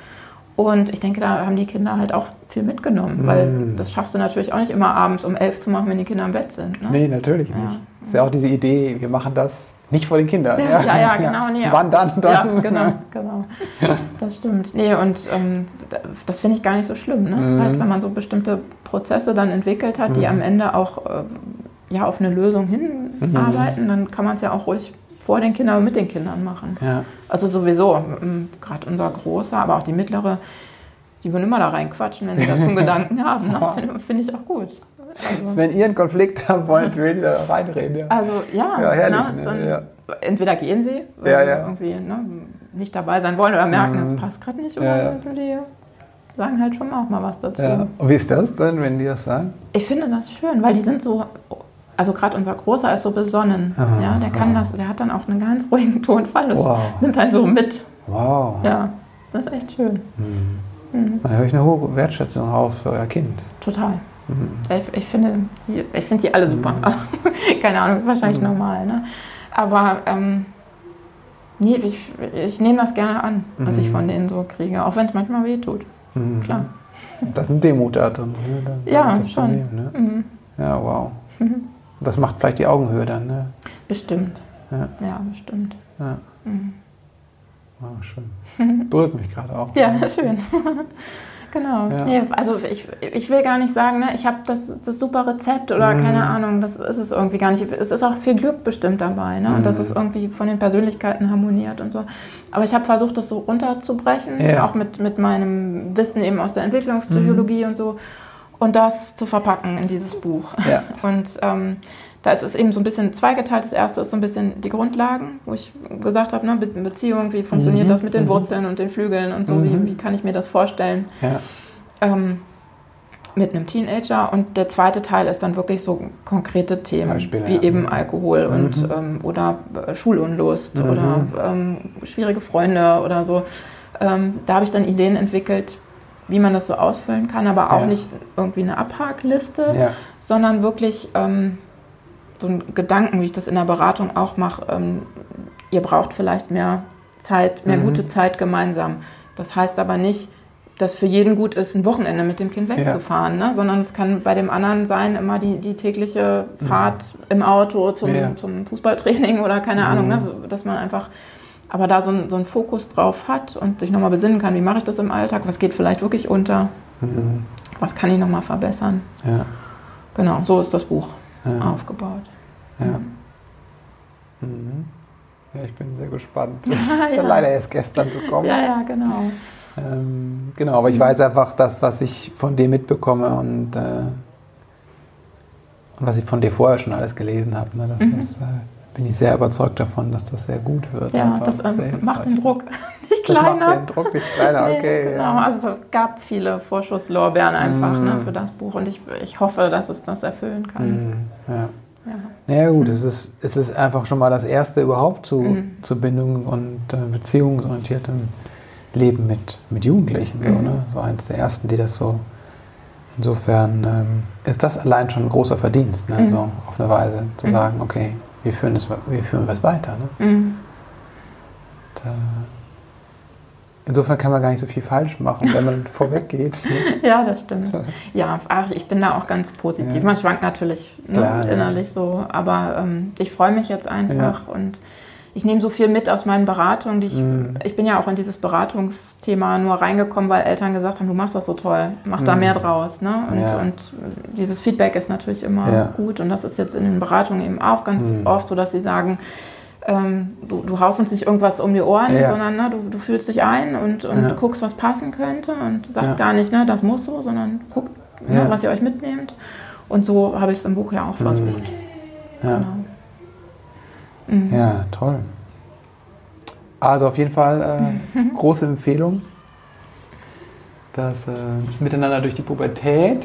[SPEAKER 2] Und ich denke, da haben die Kinder halt auch viel mitgenommen, weil
[SPEAKER 4] Mhm.
[SPEAKER 2] das schaffst du natürlich auch nicht immer abends um elf zu machen, wenn die Kinder im Bett sind. Ne?
[SPEAKER 4] Nee, natürlich nicht.
[SPEAKER 2] Ja.
[SPEAKER 4] Das ist ja auch diese Idee, wir machen das nicht vor den Kindern.
[SPEAKER 2] Ja, ja, ja, genau. Nee,
[SPEAKER 4] Wann dann? dann?
[SPEAKER 2] Ja, genau, genau. Das stimmt. Nee, und ähm, das finde ich gar nicht so schlimm. Ne? Das ist
[SPEAKER 4] Mhm.
[SPEAKER 2] halt, wenn man so bestimmte Prozesse dann entwickelt hat, die
[SPEAKER 4] Mhm.
[SPEAKER 2] am Ende auch ähm, ja, auf eine Lösung hinarbeiten,
[SPEAKER 4] Mhm.
[SPEAKER 2] dann kann man es ja auch ruhig vor den Kindern und mit den Kindern machen.
[SPEAKER 4] Ja.
[SPEAKER 2] Also sowieso, gerade unser Großer, aber auch die Mittlere, die würden immer da reinquatschen, wenn sie dazu einen Gedanken haben. Ne? Finde find ich auch gut. Also,
[SPEAKER 4] Wenn ihr einen Konflikt habt, wollt ihr da reinreden. Ja.
[SPEAKER 2] also ja,
[SPEAKER 4] Ja, herrlich,
[SPEAKER 2] ne,
[SPEAKER 4] ne?
[SPEAKER 2] so ein,
[SPEAKER 4] Ja.
[SPEAKER 2] entweder gehen sie, weil
[SPEAKER 4] Ja,
[SPEAKER 2] sie
[SPEAKER 4] ja.
[SPEAKER 2] irgendwie ne, nicht dabei sein wollen oder merken, es
[SPEAKER 4] Mhm.
[SPEAKER 2] passt gerade nicht,
[SPEAKER 4] Ja,
[SPEAKER 2] oder
[SPEAKER 4] ja.
[SPEAKER 2] die sagen halt schon auch mal was dazu.
[SPEAKER 4] Ja. Und wie ist das denn, wenn die das sagen?
[SPEAKER 2] Ich finde das schön, weil die sind so, also gerade unser Großer ist so besonnen.
[SPEAKER 4] Aha,
[SPEAKER 2] Ja, der kann
[SPEAKER 4] aha.
[SPEAKER 2] das, der hat dann auch einen ganz ruhigen Tonfall. Das
[SPEAKER 4] Wow.
[SPEAKER 2] nimmt einen so mit.
[SPEAKER 4] Wow.
[SPEAKER 2] Ja, das ist echt schön.
[SPEAKER 4] Mhm.
[SPEAKER 2] Mhm.
[SPEAKER 4] Da höre ich eine hohe Wertschätzung auf für euer Kind.
[SPEAKER 2] Total.
[SPEAKER 4] Mhm.
[SPEAKER 2] Ich, ich finde die, ich finde die alle super. Keine Ahnung, ist wahrscheinlich
[SPEAKER 4] Mhm.
[SPEAKER 2] normal. Ne? Aber ähm, nee, ich, ich nehme das gerne an, was
[SPEAKER 4] Mhm.
[SPEAKER 2] ich von denen so kriege. Auch wenn es manchmal weh tut.
[SPEAKER 4] Mhm.
[SPEAKER 2] Klar.
[SPEAKER 4] Das ist eine Demut da drin. Ne? Dann-
[SPEAKER 2] Ja,
[SPEAKER 4] das zu
[SPEAKER 2] schon.
[SPEAKER 4] nehmen, ne?
[SPEAKER 2] Mhm.
[SPEAKER 4] Ja, wow.
[SPEAKER 2] Mhm.
[SPEAKER 4] Das macht vielleicht die Augenhöhe dann. Ne?
[SPEAKER 2] Bestimmt.
[SPEAKER 4] Ja,
[SPEAKER 2] ja bestimmt.
[SPEAKER 4] ja.
[SPEAKER 2] Mhm.
[SPEAKER 4] Oh, schön. Berührt mich gerade auch.
[SPEAKER 2] Ja, schön. Genau.
[SPEAKER 4] Ja.
[SPEAKER 2] Nee, also ich, ich will gar nicht sagen, ne, ich habe das, das super Rezept oder
[SPEAKER 4] Mhm.
[SPEAKER 2] keine Ahnung, das ist es irgendwie gar nicht. Es ist auch viel Glück bestimmt dabei, ne? Und dass es irgendwie von den Persönlichkeiten harmoniert und so. Aber ich habe versucht, das so runterzubrechen,
[SPEAKER 4] Ja.
[SPEAKER 2] auch mit, mit meinem Wissen eben aus der Entwicklungspsychologie
[SPEAKER 4] Mhm.
[SPEAKER 2] und so. Und das zu verpacken in dieses Buch.
[SPEAKER 4] Ja.
[SPEAKER 2] Und ähm, da ist es eben so ein bisschen zweigeteilt. Das erste ist so ein bisschen die Grundlagen, wo ich gesagt habe, ne, Be- Beziehung, wie funktioniert
[SPEAKER 4] Mhm.
[SPEAKER 2] das mit den
[SPEAKER 4] Mhm.
[SPEAKER 2] Wurzeln und den Flügeln und so,
[SPEAKER 4] Mhm.
[SPEAKER 2] wie, wie kann ich mir das vorstellen
[SPEAKER 4] Ja.
[SPEAKER 2] ähm, mit einem Teenager. Und der zweite Teil ist dann wirklich so konkrete Themen,
[SPEAKER 4] Beispiele,
[SPEAKER 2] wie
[SPEAKER 4] ja.
[SPEAKER 2] eben Alkohol und
[SPEAKER 4] Mhm.
[SPEAKER 2] ähm, oder äh, Schulunlust
[SPEAKER 4] Mhm.
[SPEAKER 2] oder ähm, schwierige Freunde oder so. Ähm, da habe ich dann Ideen entwickelt, wie man das so ausfüllen kann, aber auch
[SPEAKER 4] Ja.
[SPEAKER 2] nicht irgendwie eine Abhakliste,
[SPEAKER 4] Ja.
[SPEAKER 2] sondern wirklich ähm, so einen Gedanken, wie ich das in der Beratung auch mache. Ähm, ihr braucht vielleicht mehr Zeit, mehr
[SPEAKER 4] Mhm.
[SPEAKER 2] gute Zeit gemeinsam. Das heißt aber nicht, dass für jeden gut ist, ein Wochenende mit dem Kind wegzufahren, ne? Sondern es kann bei dem anderen sein, immer die, die tägliche Fahrt im Auto zum,
[SPEAKER 4] Ja.
[SPEAKER 2] zum Fußballtraining oder keine
[SPEAKER 4] Mhm.
[SPEAKER 2] Ahnung, ne? Dass man einfach aber da so, ein, so einen Fokus drauf hat und sich nochmal besinnen kann, wie mache ich das im Alltag, was geht vielleicht wirklich unter,
[SPEAKER 4] Mhm.
[SPEAKER 2] was kann ich nochmal verbessern.
[SPEAKER 4] Ja.
[SPEAKER 2] Genau, so ist das Buch
[SPEAKER 4] Ja.
[SPEAKER 2] aufgebaut.
[SPEAKER 4] Ja. Mhm. Ja, ich bin sehr gespannt. Ich
[SPEAKER 2] Ja,
[SPEAKER 4] habe
[SPEAKER 2] ja.
[SPEAKER 4] leider erst gestern bekommen.
[SPEAKER 2] Ja, ja, genau.
[SPEAKER 4] Ähm, genau, aber ich weiß einfach, das, was ich von dir mitbekomme und, äh, und was ich von dir vorher schon alles gelesen habe, ne, das
[SPEAKER 2] Mhm.
[SPEAKER 4] ist, äh, bin ich sehr überzeugt davon, dass das sehr gut wird.
[SPEAKER 2] Ja,
[SPEAKER 4] Einfach
[SPEAKER 2] das
[SPEAKER 4] sehr
[SPEAKER 2] ähm,
[SPEAKER 4] hilfreich.
[SPEAKER 2] macht den Druck nicht
[SPEAKER 4] Das macht
[SPEAKER 2] kleiner.
[SPEAKER 4] den Druck nicht kleiner,
[SPEAKER 2] Nee,
[SPEAKER 4] okay.
[SPEAKER 2] genau,
[SPEAKER 4] Ja.
[SPEAKER 2] also es gab viele Vorschusslorbeeren einfach
[SPEAKER 4] Mm.
[SPEAKER 2] ne, für das Buch und ich, ich hoffe, dass es das erfüllen kann.
[SPEAKER 4] Mhm. Ja.
[SPEAKER 2] Ja.
[SPEAKER 4] Naja gut, es ist, es ist einfach schon mal das Erste überhaupt zu,
[SPEAKER 2] Mhm.
[SPEAKER 4] zu Bindung und äh, beziehungsorientiertem Leben mit, mit Jugendlichen. So,
[SPEAKER 2] Mhm.
[SPEAKER 4] ne? So eins der Ersten, die das so, insofern ähm, ist das allein schon ein großer Verdienst, ne?
[SPEAKER 2] Mhm.
[SPEAKER 4] So auf eine Weise zu
[SPEAKER 2] Mhm.
[SPEAKER 4] sagen, okay, wir führen es, wir führen es weiter. Ne?
[SPEAKER 2] Mhm.
[SPEAKER 4] Da, insofern kann man gar nicht so viel falsch machen, wenn man vorweg geht. Ne?
[SPEAKER 2] Ja, das stimmt. Ja, ach, ich bin da auch ganz positiv.
[SPEAKER 4] Ja.
[SPEAKER 2] Man schwankt natürlich ne,
[SPEAKER 4] Klar, ja.
[SPEAKER 2] innerlich so, aber ähm, ich freue mich jetzt einfach und ich nehme so viel mit aus meinen Beratungen. Die ich,
[SPEAKER 4] Mhm.
[SPEAKER 2] ich bin ja auch in dieses Beratungsthema nur reingekommen, weil Eltern gesagt haben, du machst das so toll, mach da
[SPEAKER 4] Mhm.
[SPEAKER 2] mehr draus. Ne? Und,
[SPEAKER 4] Ja.
[SPEAKER 2] und dieses Feedback ist natürlich immer
[SPEAKER 4] Ja.
[SPEAKER 2] gut und das ist jetzt in den Beratungen eben auch ganz
[SPEAKER 4] Mhm.
[SPEAKER 2] oft so, dass sie sagen, ähm, du, du haust uns nicht irgendwas um die Ohren,
[SPEAKER 4] Ja.
[SPEAKER 2] sondern ne, du, du fühlst dich ein und, und
[SPEAKER 4] Ja.
[SPEAKER 2] guckst, was passen könnte und sagst
[SPEAKER 4] Ja.
[SPEAKER 2] gar nicht, ne, das muss so, sondern guckt, ne,
[SPEAKER 4] Ja.
[SPEAKER 2] was ihr euch mitnehmt. Und so habe ich es im Buch ja auch versucht.
[SPEAKER 4] Ja.
[SPEAKER 2] Genau. Mhm.
[SPEAKER 4] Ja, toll. Also auf jeden Fall äh, große Empfehlung. Das äh, Miteinander durch die Pubertät.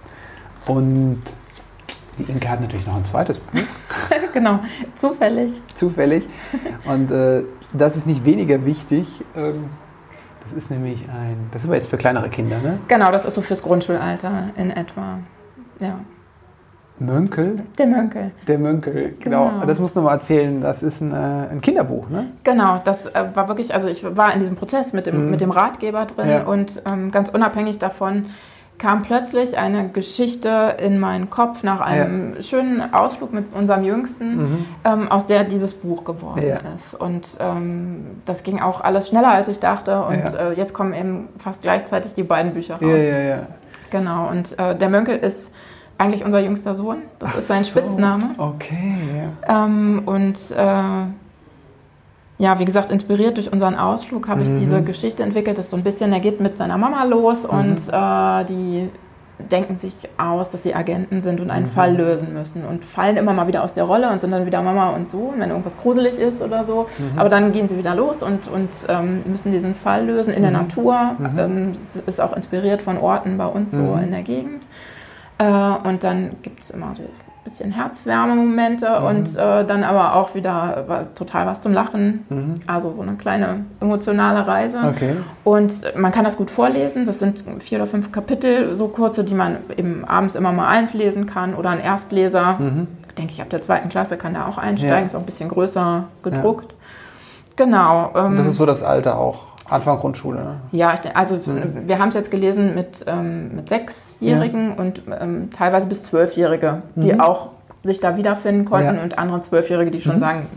[SPEAKER 4] Und die Inke hat natürlich noch ein zweites Buch,
[SPEAKER 2] Genau, zufällig.
[SPEAKER 4] zufällig. Und äh, das ist nicht weniger wichtig. Ähm, das ist nämlich ein, das ist aber jetzt für kleinere Kinder, ne?
[SPEAKER 2] Genau, das ist so fürs Grundschulalter in etwa. Ja.
[SPEAKER 4] Mönkel,
[SPEAKER 2] Der Mönkel.
[SPEAKER 4] der Mönkel, genau.
[SPEAKER 2] Genau.
[SPEAKER 4] Das musst du mal erzählen. Das ist ein, äh, ein Kinderbuch, ne?
[SPEAKER 2] Genau, das äh, war wirklich, also ich war in diesem Prozess mit dem,
[SPEAKER 4] Mhm.
[SPEAKER 2] mit dem Ratgeber drin
[SPEAKER 4] Ja.
[SPEAKER 2] und ähm, ganz unabhängig davon kam plötzlich eine Geschichte in meinen Kopf nach einem schönen Ausflug mit unserem Jüngsten,
[SPEAKER 4] Mhm.
[SPEAKER 2] ähm, aus der dieses Buch geworden
[SPEAKER 4] Ja.
[SPEAKER 2] ist. Und ähm, das ging auch alles schneller, als ich dachte. Und
[SPEAKER 4] Ja.
[SPEAKER 2] äh, jetzt kommen eben fast gleichzeitig die beiden Bücher raus.
[SPEAKER 4] Ja, ja, ja.
[SPEAKER 2] Genau, und äh, der Mönkel ist eigentlich unser jüngster Sohn. Das
[SPEAKER 4] Ach
[SPEAKER 2] ist sein
[SPEAKER 4] so.
[SPEAKER 2] Spitzname.
[SPEAKER 4] Okay, ja.
[SPEAKER 2] Ähm, und äh, ja, wie gesagt, inspiriert durch unseren Ausflug habe ich
[SPEAKER 4] Mhm.
[SPEAKER 2] diese Geschichte entwickelt. Das ist so ein bisschen, er geht mit seiner Mama los
[SPEAKER 4] Mhm.
[SPEAKER 2] und äh, die denken sich aus, dass sie Agenten sind und einen
[SPEAKER 4] Mhm.
[SPEAKER 2] Fall lösen müssen und fallen immer mal wieder aus der Rolle und sind dann wieder Mama und Sohn, wenn irgendwas gruselig ist oder so.
[SPEAKER 4] Mhm.
[SPEAKER 2] Aber dann gehen sie wieder los und, und ähm, müssen diesen Fall lösen in der
[SPEAKER 4] Mhm.
[SPEAKER 2] Natur.
[SPEAKER 4] Mhm.
[SPEAKER 2] Ähm, es ist auch inspiriert von Orten bei uns so
[SPEAKER 4] Mhm.
[SPEAKER 2] in der Gegend. Äh, und dann gibt es immer so ein bisschen Herzwärme-Momente
[SPEAKER 4] Mhm.
[SPEAKER 2] und äh, dann aber auch wieder äh, total was zum Lachen.
[SPEAKER 4] Mhm.
[SPEAKER 2] Also so eine kleine emotionale Reise.
[SPEAKER 4] Okay.
[SPEAKER 2] Und man kann das gut vorlesen. Das sind vier oder fünf Kapitel, so kurze, die man eben abends immer mal eins lesen kann oder ein Erstleser.
[SPEAKER 4] Mhm.
[SPEAKER 2] Denke ich, ab der zweiten Klasse kann der auch einsteigen.
[SPEAKER 4] Ja.
[SPEAKER 2] Ist auch ein bisschen größer gedruckt. Genau. Ähm,
[SPEAKER 4] Das ist so das Alter auch. Anfang Grundschule, ne?
[SPEAKER 2] ja, ich denk- also
[SPEAKER 4] Mhm.
[SPEAKER 2] wir haben es jetzt gelesen mit, ähm, mit Sechsjährigen und ähm, teilweise bis Zwölfjährige, die
[SPEAKER 4] Mhm.
[SPEAKER 2] auch sich da wiederfinden konnten
[SPEAKER 4] Ja.
[SPEAKER 2] und andere Zwölfjährige, die schon
[SPEAKER 4] Mhm.
[SPEAKER 2] sagen,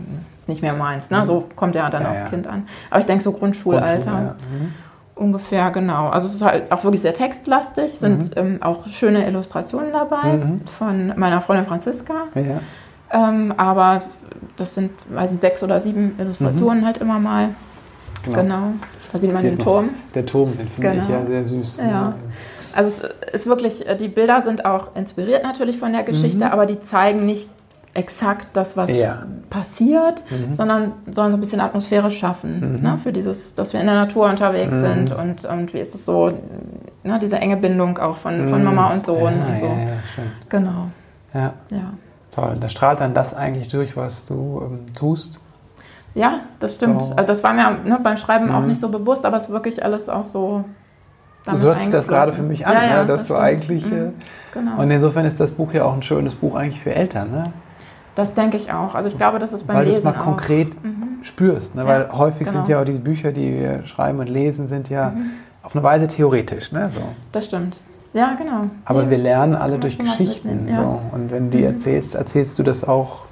[SPEAKER 2] ist nicht mehr meins. Ne? So kommt ja dann
[SPEAKER 4] Ja,
[SPEAKER 2] aufs
[SPEAKER 4] ja.
[SPEAKER 2] Kind an. Aber ich denke so Grundschulalter.
[SPEAKER 4] Grundschule, ja. Mhm.
[SPEAKER 2] Ungefähr, genau. Also es ist halt auch wirklich sehr textlastig, sind
[SPEAKER 4] Mhm.
[SPEAKER 2] ähm, auch schöne Illustrationen dabei
[SPEAKER 4] Mhm.
[SPEAKER 2] von meiner Freundin Franziska.
[SPEAKER 4] Ja.
[SPEAKER 2] Ähm, aber das sind, weiß ich, sechs oder sieben Illustrationen
[SPEAKER 4] Mhm.
[SPEAKER 2] halt immer mal.
[SPEAKER 4] Genau.
[SPEAKER 2] Genau. Da sieht man
[SPEAKER 4] Hier
[SPEAKER 2] den
[SPEAKER 4] ist noch
[SPEAKER 2] Turm.
[SPEAKER 4] Der Turm, den finde ich
[SPEAKER 2] Genau.
[SPEAKER 4] ja sehr süß.
[SPEAKER 2] Ja. Also es ist wirklich, die Bilder sind auch inspiriert natürlich von der Geschichte,
[SPEAKER 4] Mhm.
[SPEAKER 2] aber die zeigen nicht exakt das, was
[SPEAKER 4] Ja.
[SPEAKER 2] passiert,
[SPEAKER 4] Mhm.
[SPEAKER 2] sondern sollen so ein bisschen Atmosphäre schaffen,
[SPEAKER 4] Mhm.
[SPEAKER 2] ne, für dieses, dass wir in der Natur unterwegs
[SPEAKER 4] Mhm.
[SPEAKER 2] sind und, und wie ist es so, ne, diese enge Bindung auch von, von
[SPEAKER 4] Mhm.
[SPEAKER 2] Mama und Sohn
[SPEAKER 4] Ja,
[SPEAKER 2] und so.
[SPEAKER 4] ja, ja, schön.
[SPEAKER 2] Genau,
[SPEAKER 4] Ja,
[SPEAKER 2] ja.
[SPEAKER 4] toll. Da strahlt dann das eigentlich durch, was du ähm, tust.
[SPEAKER 2] Ja, das stimmt.
[SPEAKER 4] So.
[SPEAKER 2] Also das war mir ne, beim Schreiben auch
[SPEAKER 4] Mhm.
[SPEAKER 2] nicht so bewusst, aber es ist wirklich alles auch so damit
[SPEAKER 4] So hört sich das gerade für
[SPEAKER 2] eingeflossen.
[SPEAKER 4] mich an,
[SPEAKER 2] ja, ja,
[SPEAKER 4] ne? dass
[SPEAKER 2] das
[SPEAKER 4] du
[SPEAKER 2] stimmt.
[SPEAKER 4] eigentlich... Äh,
[SPEAKER 2] Mhm. Genau.
[SPEAKER 4] Und insofern ist das Buch ja auch ein schönes Buch eigentlich für Eltern, ne?
[SPEAKER 2] Das denke ich auch. Also ich glaube, das ist beim
[SPEAKER 4] Weil du es
[SPEAKER 2] Lesen
[SPEAKER 4] mal konkret
[SPEAKER 2] auch. Mhm.
[SPEAKER 4] spürst. Ne?
[SPEAKER 2] Ja,
[SPEAKER 4] Weil häufig
[SPEAKER 2] genau.
[SPEAKER 4] sind ja auch die Bücher, die wir schreiben und lesen, sind ja
[SPEAKER 2] Mhm.
[SPEAKER 4] auf eine Weise theoretisch. Ne? So.
[SPEAKER 2] Das stimmt. Ja, genau.
[SPEAKER 4] Aber
[SPEAKER 2] Ja.
[SPEAKER 4] wir lernen alle
[SPEAKER 2] Kann man
[SPEAKER 4] durch
[SPEAKER 2] schon was
[SPEAKER 4] Geschichten.
[SPEAKER 2] mitnehmen, ja.
[SPEAKER 4] So. Und wenn du die
[SPEAKER 2] Mhm.
[SPEAKER 4] erzählst, erzählst du das auch,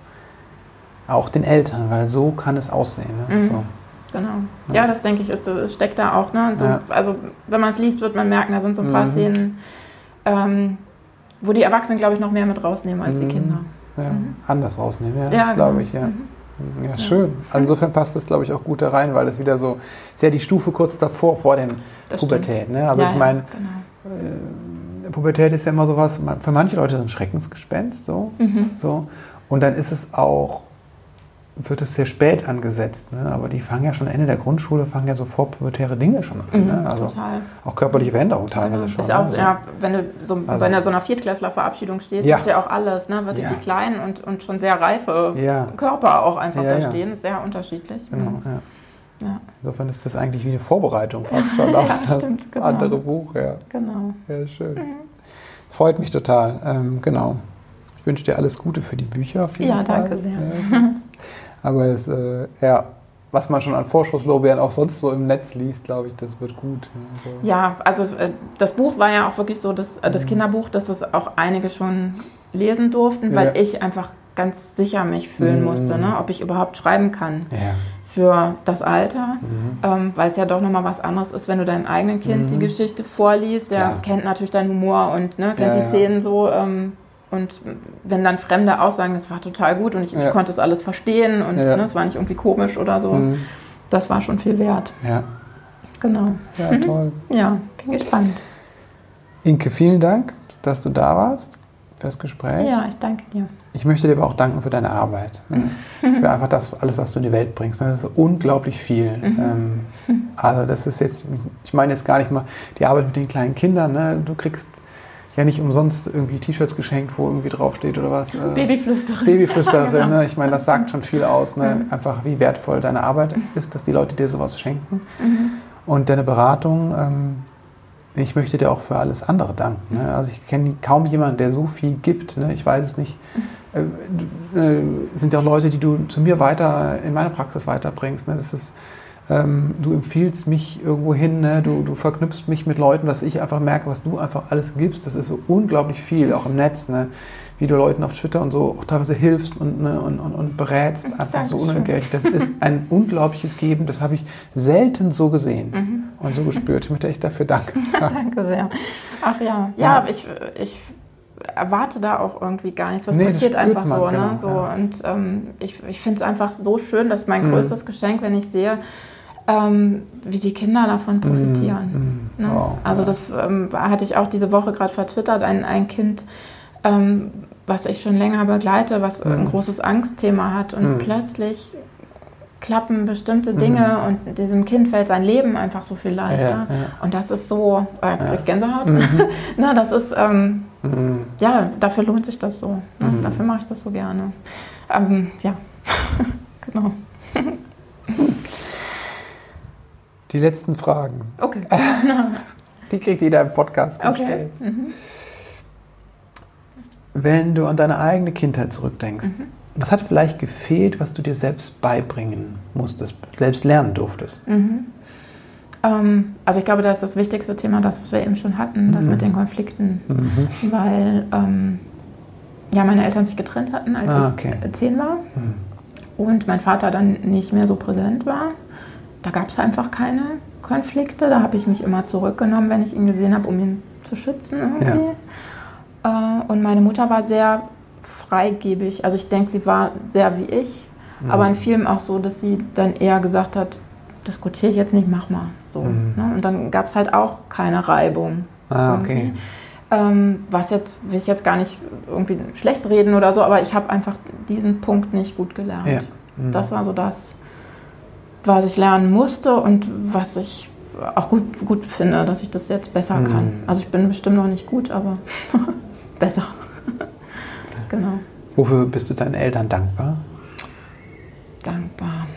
[SPEAKER 4] auch den Eltern, weil so kann es aussehen. Ne?
[SPEAKER 2] Mhm.
[SPEAKER 4] So.
[SPEAKER 2] Genau.
[SPEAKER 4] Ja.
[SPEAKER 2] Ja, das denke ich, ist, steckt da auch. Ne? So,
[SPEAKER 4] Ja.
[SPEAKER 2] Also wenn man es liest, wird man merken, da sind so ein paar
[SPEAKER 4] Mhm.
[SPEAKER 2] Szenen, ähm, wo die Erwachsenen, glaube ich, noch mehr mit rausnehmen als die
[SPEAKER 4] Mhm.
[SPEAKER 2] Kinder.
[SPEAKER 4] Ja,
[SPEAKER 2] Mhm.
[SPEAKER 4] anders rausnehmen, ja,
[SPEAKER 2] Ja,
[SPEAKER 4] das glaube
[SPEAKER 2] genau.
[SPEAKER 4] ich, ja.
[SPEAKER 2] Mhm.
[SPEAKER 4] Ja, schön. Also insofern passt das, glaube ich, auch gut da rein, weil das wieder so, ist ja die Stufe kurz davor, vor dem
[SPEAKER 2] Das
[SPEAKER 4] Pubertät. Ne? Also
[SPEAKER 2] Ja,
[SPEAKER 4] ich
[SPEAKER 2] ja,
[SPEAKER 4] meine,
[SPEAKER 2] genau.
[SPEAKER 4] äh, Pubertät ist ja immer sowas, man- für manche Leute ist es ein Schreckensgespenst, so,
[SPEAKER 2] Mhm.
[SPEAKER 4] so. Und dann ist es auch, wird es sehr spät angesetzt, ne? Aber die fangen ja schon Ende der Grundschule, fangen ja sofort pubertäre Dinge schon an.
[SPEAKER 2] Mhm,
[SPEAKER 4] Ne? Also
[SPEAKER 2] total.
[SPEAKER 4] auch körperliche Veränderungen teilweise schon.
[SPEAKER 2] Ist auch,
[SPEAKER 4] ne?
[SPEAKER 2] ja, wenn du so,
[SPEAKER 4] Also-
[SPEAKER 2] bei einer, so einer Viertklässler-Verabschiedung stehst,
[SPEAKER 4] Ja.
[SPEAKER 2] ist ja auch alles, ne? Wirklich
[SPEAKER 4] Ja.
[SPEAKER 2] die kleinen und, und schon sehr reife
[SPEAKER 4] Ja.
[SPEAKER 2] Körper auch einfach
[SPEAKER 4] Ja,
[SPEAKER 2] da
[SPEAKER 4] ja.
[SPEAKER 2] stehen. Ist sehr unterschiedlich.
[SPEAKER 4] Genau,
[SPEAKER 2] Mhm.
[SPEAKER 4] ja.
[SPEAKER 2] Ja,
[SPEAKER 4] Insofern ist das eigentlich wie eine Vorbereitung fast schon auf
[SPEAKER 2] Ja,
[SPEAKER 4] das
[SPEAKER 2] stimmt, genau.
[SPEAKER 4] andere Buch. Ja,
[SPEAKER 2] genau.
[SPEAKER 4] ja schön. Freut mich total. Ähm, genau. Ich wünsche dir alles Gute für die Bücher auf jeden
[SPEAKER 2] Ja,
[SPEAKER 4] Fall.
[SPEAKER 2] danke sehr.
[SPEAKER 4] Ja. Aber es, äh, ja, was man schon an Vorschusslorbeeren auch sonst so im Netz liest, glaube ich, das wird gut. Ne? So.
[SPEAKER 2] Ja, also äh, das Buch war ja auch wirklich so, das, äh, das Kinderbuch, dass es auch einige schon lesen durften, weil
[SPEAKER 4] Ja.
[SPEAKER 2] ich einfach ganz sicher mich fühlen
[SPEAKER 4] Mhm.
[SPEAKER 2] musste, ne? Ob ich überhaupt schreiben kann
[SPEAKER 4] Ja.
[SPEAKER 2] für das Alter,
[SPEAKER 4] Mhm.
[SPEAKER 2] ähm, weil es ja doch nochmal was anderes ist, wenn du deinem eigenen Kind
[SPEAKER 4] Mhm.
[SPEAKER 2] die Geschichte vorliest, der
[SPEAKER 4] Klar.
[SPEAKER 2] kennt natürlich deinen Humor und ne, kennt
[SPEAKER 4] Ja,
[SPEAKER 2] die
[SPEAKER 4] ja.
[SPEAKER 2] Szenen so ähm, und wenn dann Fremde auch sagen, das war total gut und ich,
[SPEAKER 4] Ja.
[SPEAKER 2] ich konnte es alles verstehen und
[SPEAKER 4] Ja.
[SPEAKER 2] ne, es war nicht irgendwie komisch oder so,
[SPEAKER 4] Mhm.
[SPEAKER 2] das war schon viel wert.
[SPEAKER 4] Ja.
[SPEAKER 2] Genau.
[SPEAKER 4] Ja, toll.
[SPEAKER 2] Ja, bin gespannt.
[SPEAKER 4] Inke, vielen Dank, dass du da warst für das Gespräch.
[SPEAKER 2] Ja, ich danke dir.
[SPEAKER 4] Ich möchte dir aber auch danken für deine Arbeit. Ne? Für einfach das, alles, was du in die Welt bringst. Das ist unglaublich viel. Ähm, also das ist jetzt, ich meine jetzt gar nicht mal die Arbeit mit den kleinen Kindern. Ne? Du kriegst ja nicht umsonst irgendwie T-Shirts geschenkt, wo irgendwie draufsteht oder was. Äh,
[SPEAKER 2] Babyflüsterin.
[SPEAKER 4] Babyflüsterin.
[SPEAKER 2] Ja, genau.
[SPEAKER 4] Ne? Ich meine, das sagt schon viel aus. Ne? Einfach wie wertvoll deine Arbeit ist, dass die Leute dir sowas schenken. Und deine Beratung, ähm, ich möchte dir auch für alles andere danken. Ne? Also ich kenne kaum jemanden, der so viel gibt. Ne? Ich weiß es nicht. Äh, äh, sind ja auch Leute, die du zu mir weiter, in meine Praxis weiterbringst. Ne? Das ist, ähm, du empfiehlst mich irgendwo hin, ne? du, du verknüpfst mich mit Leuten, dass ich einfach merke, was du einfach alles gibst. Das ist so unglaublich viel, auch im Netz. Ne? Wie du Leuten auf Twitter und so auch teilweise hilfst und, ne, und, und, und berätst, einfach so
[SPEAKER 2] Dankeschön.
[SPEAKER 4] unentgeltlich. Das ist ein unglaubliches Geben, das habe ich selten so gesehen
[SPEAKER 2] Mhm.
[SPEAKER 4] und so gespürt. Ich möchte echt dafür Danke sagen.
[SPEAKER 2] Danke sehr. Ach ja,
[SPEAKER 4] Ja.
[SPEAKER 2] ja, ich, ich erwarte da auch irgendwie gar nichts. Was
[SPEAKER 4] Nee, das
[SPEAKER 2] passiert
[SPEAKER 4] spürt
[SPEAKER 2] einfach
[SPEAKER 4] man,
[SPEAKER 2] so.
[SPEAKER 4] genau,
[SPEAKER 2] ne? so
[SPEAKER 4] ja.
[SPEAKER 2] Und ähm, ich, ich finde es einfach so schön, dass mein
[SPEAKER 4] Mhm.
[SPEAKER 2] größtes Geschenk, wenn ich sehe, ähm, wie die Kinder davon profitieren.
[SPEAKER 4] Mhm.
[SPEAKER 2] Ne?
[SPEAKER 4] Wow,
[SPEAKER 2] also
[SPEAKER 4] ja.
[SPEAKER 2] das ähm, hatte ich auch diese Woche gerade vertwittert, ein, ein Kind, ähm, was ich schon länger begleite, was
[SPEAKER 4] Mhm.
[SPEAKER 2] ein großes Angstthema hat und
[SPEAKER 4] Mhm.
[SPEAKER 2] plötzlich klappen bestimmte Dinge und diesem Kind fällt sein Leben einfach so viel leichter.
[SPEAKER 4] Ja, ja.
[SPEAKER 2] Und das ist so, äh, jetzt krieg ich Gänsehaut.
[SPEAKER 4] Mhm.
[SPEAKER 2] Na, das ist, ähm,
[SPEAKER 4] Mhm.
[SPEAKER 2] ja, dafür lohnt sich das so. Ne?
[SPEAKER 4] Mhm.
[SPEAKER 2] Dafür mache ich das so gerne. Ähm, ja, genau.
[SPEAKER 4] Die letzten Fragen,
[SPEAKER 2] Okay.
[SPEAKER 4] die kriegt jeder im Podcast
[SPEAKER 2] Okay.
[SPEAKER 4] gestellt.
[SPEAKER 2] Mhm.
[SPEAKER 4] Wenn du an deine eigene Kindheit zurückdenkst,
[SPEAKER 2] Mhm.
[SPEAKER 4] was hat vielleicht gefehlt, was du dir selbst beibringen musstest, selbst lernen durftest?
[SPEAKER 2] Mhm. Ähm, also ich glaube, da ist das wichtigste Thema das, was wir eben schon hatten, das
[SPEAKER 4] Mhm.
[SPEAKER 2] mit den Konflikten.
[SPEAKER 4] Mhm.
[SPEAKER 2] Weil ähm, ja, meine Eltern sich getrennt hatten, als
[SPEAKER 4] Ah,
[SPEAKER 2] ich
[SPEAKER 4] okay.
[SPEAKER 2] zehn war.
[SPEAKER 4] Mhm.
[SPEAKER 2] und mein Vater dann nicht mehr so präsent war. Da gab es einfach keine Konflikte. Da habe ich mich immer zurückgenommen, wenn ich ihn gesehen habe, um ihn zu schützen irgendwie. Ja. Äh, und meine Mutter war sehr freigebig. Also ich denke, sie war sehr wie ich. Mhm. Aber in vielen auch so, dass sie dann eher gesagt hat, diskutiere ich jetzt nicht, mach mal. So, mhm. ne? Und dann gab es halt auch keine Reibung.
[SPEAKER 4] Ah, okay.
[SPEAKER 2] Ähm, was jetzt, will ich jetzt gar nicht irgendwie schlecht reden oder so, aber ich habe einfach diesen Punkt nicht gut gelernt.
[SPEAKER 4] Ja. Mhm.
[SPEAKER 2] Das war so das, was ich lernen musste und was ich auch gut, gut finde, dass ich das jetzt besser mhm. kann. Also ich bin bestimmt noch nicht gut, aber besser. Genau.
[SPEAKER 4] Wofür bist du deinen Eltern dankbar?
[SPEAKER 2] Dankbar.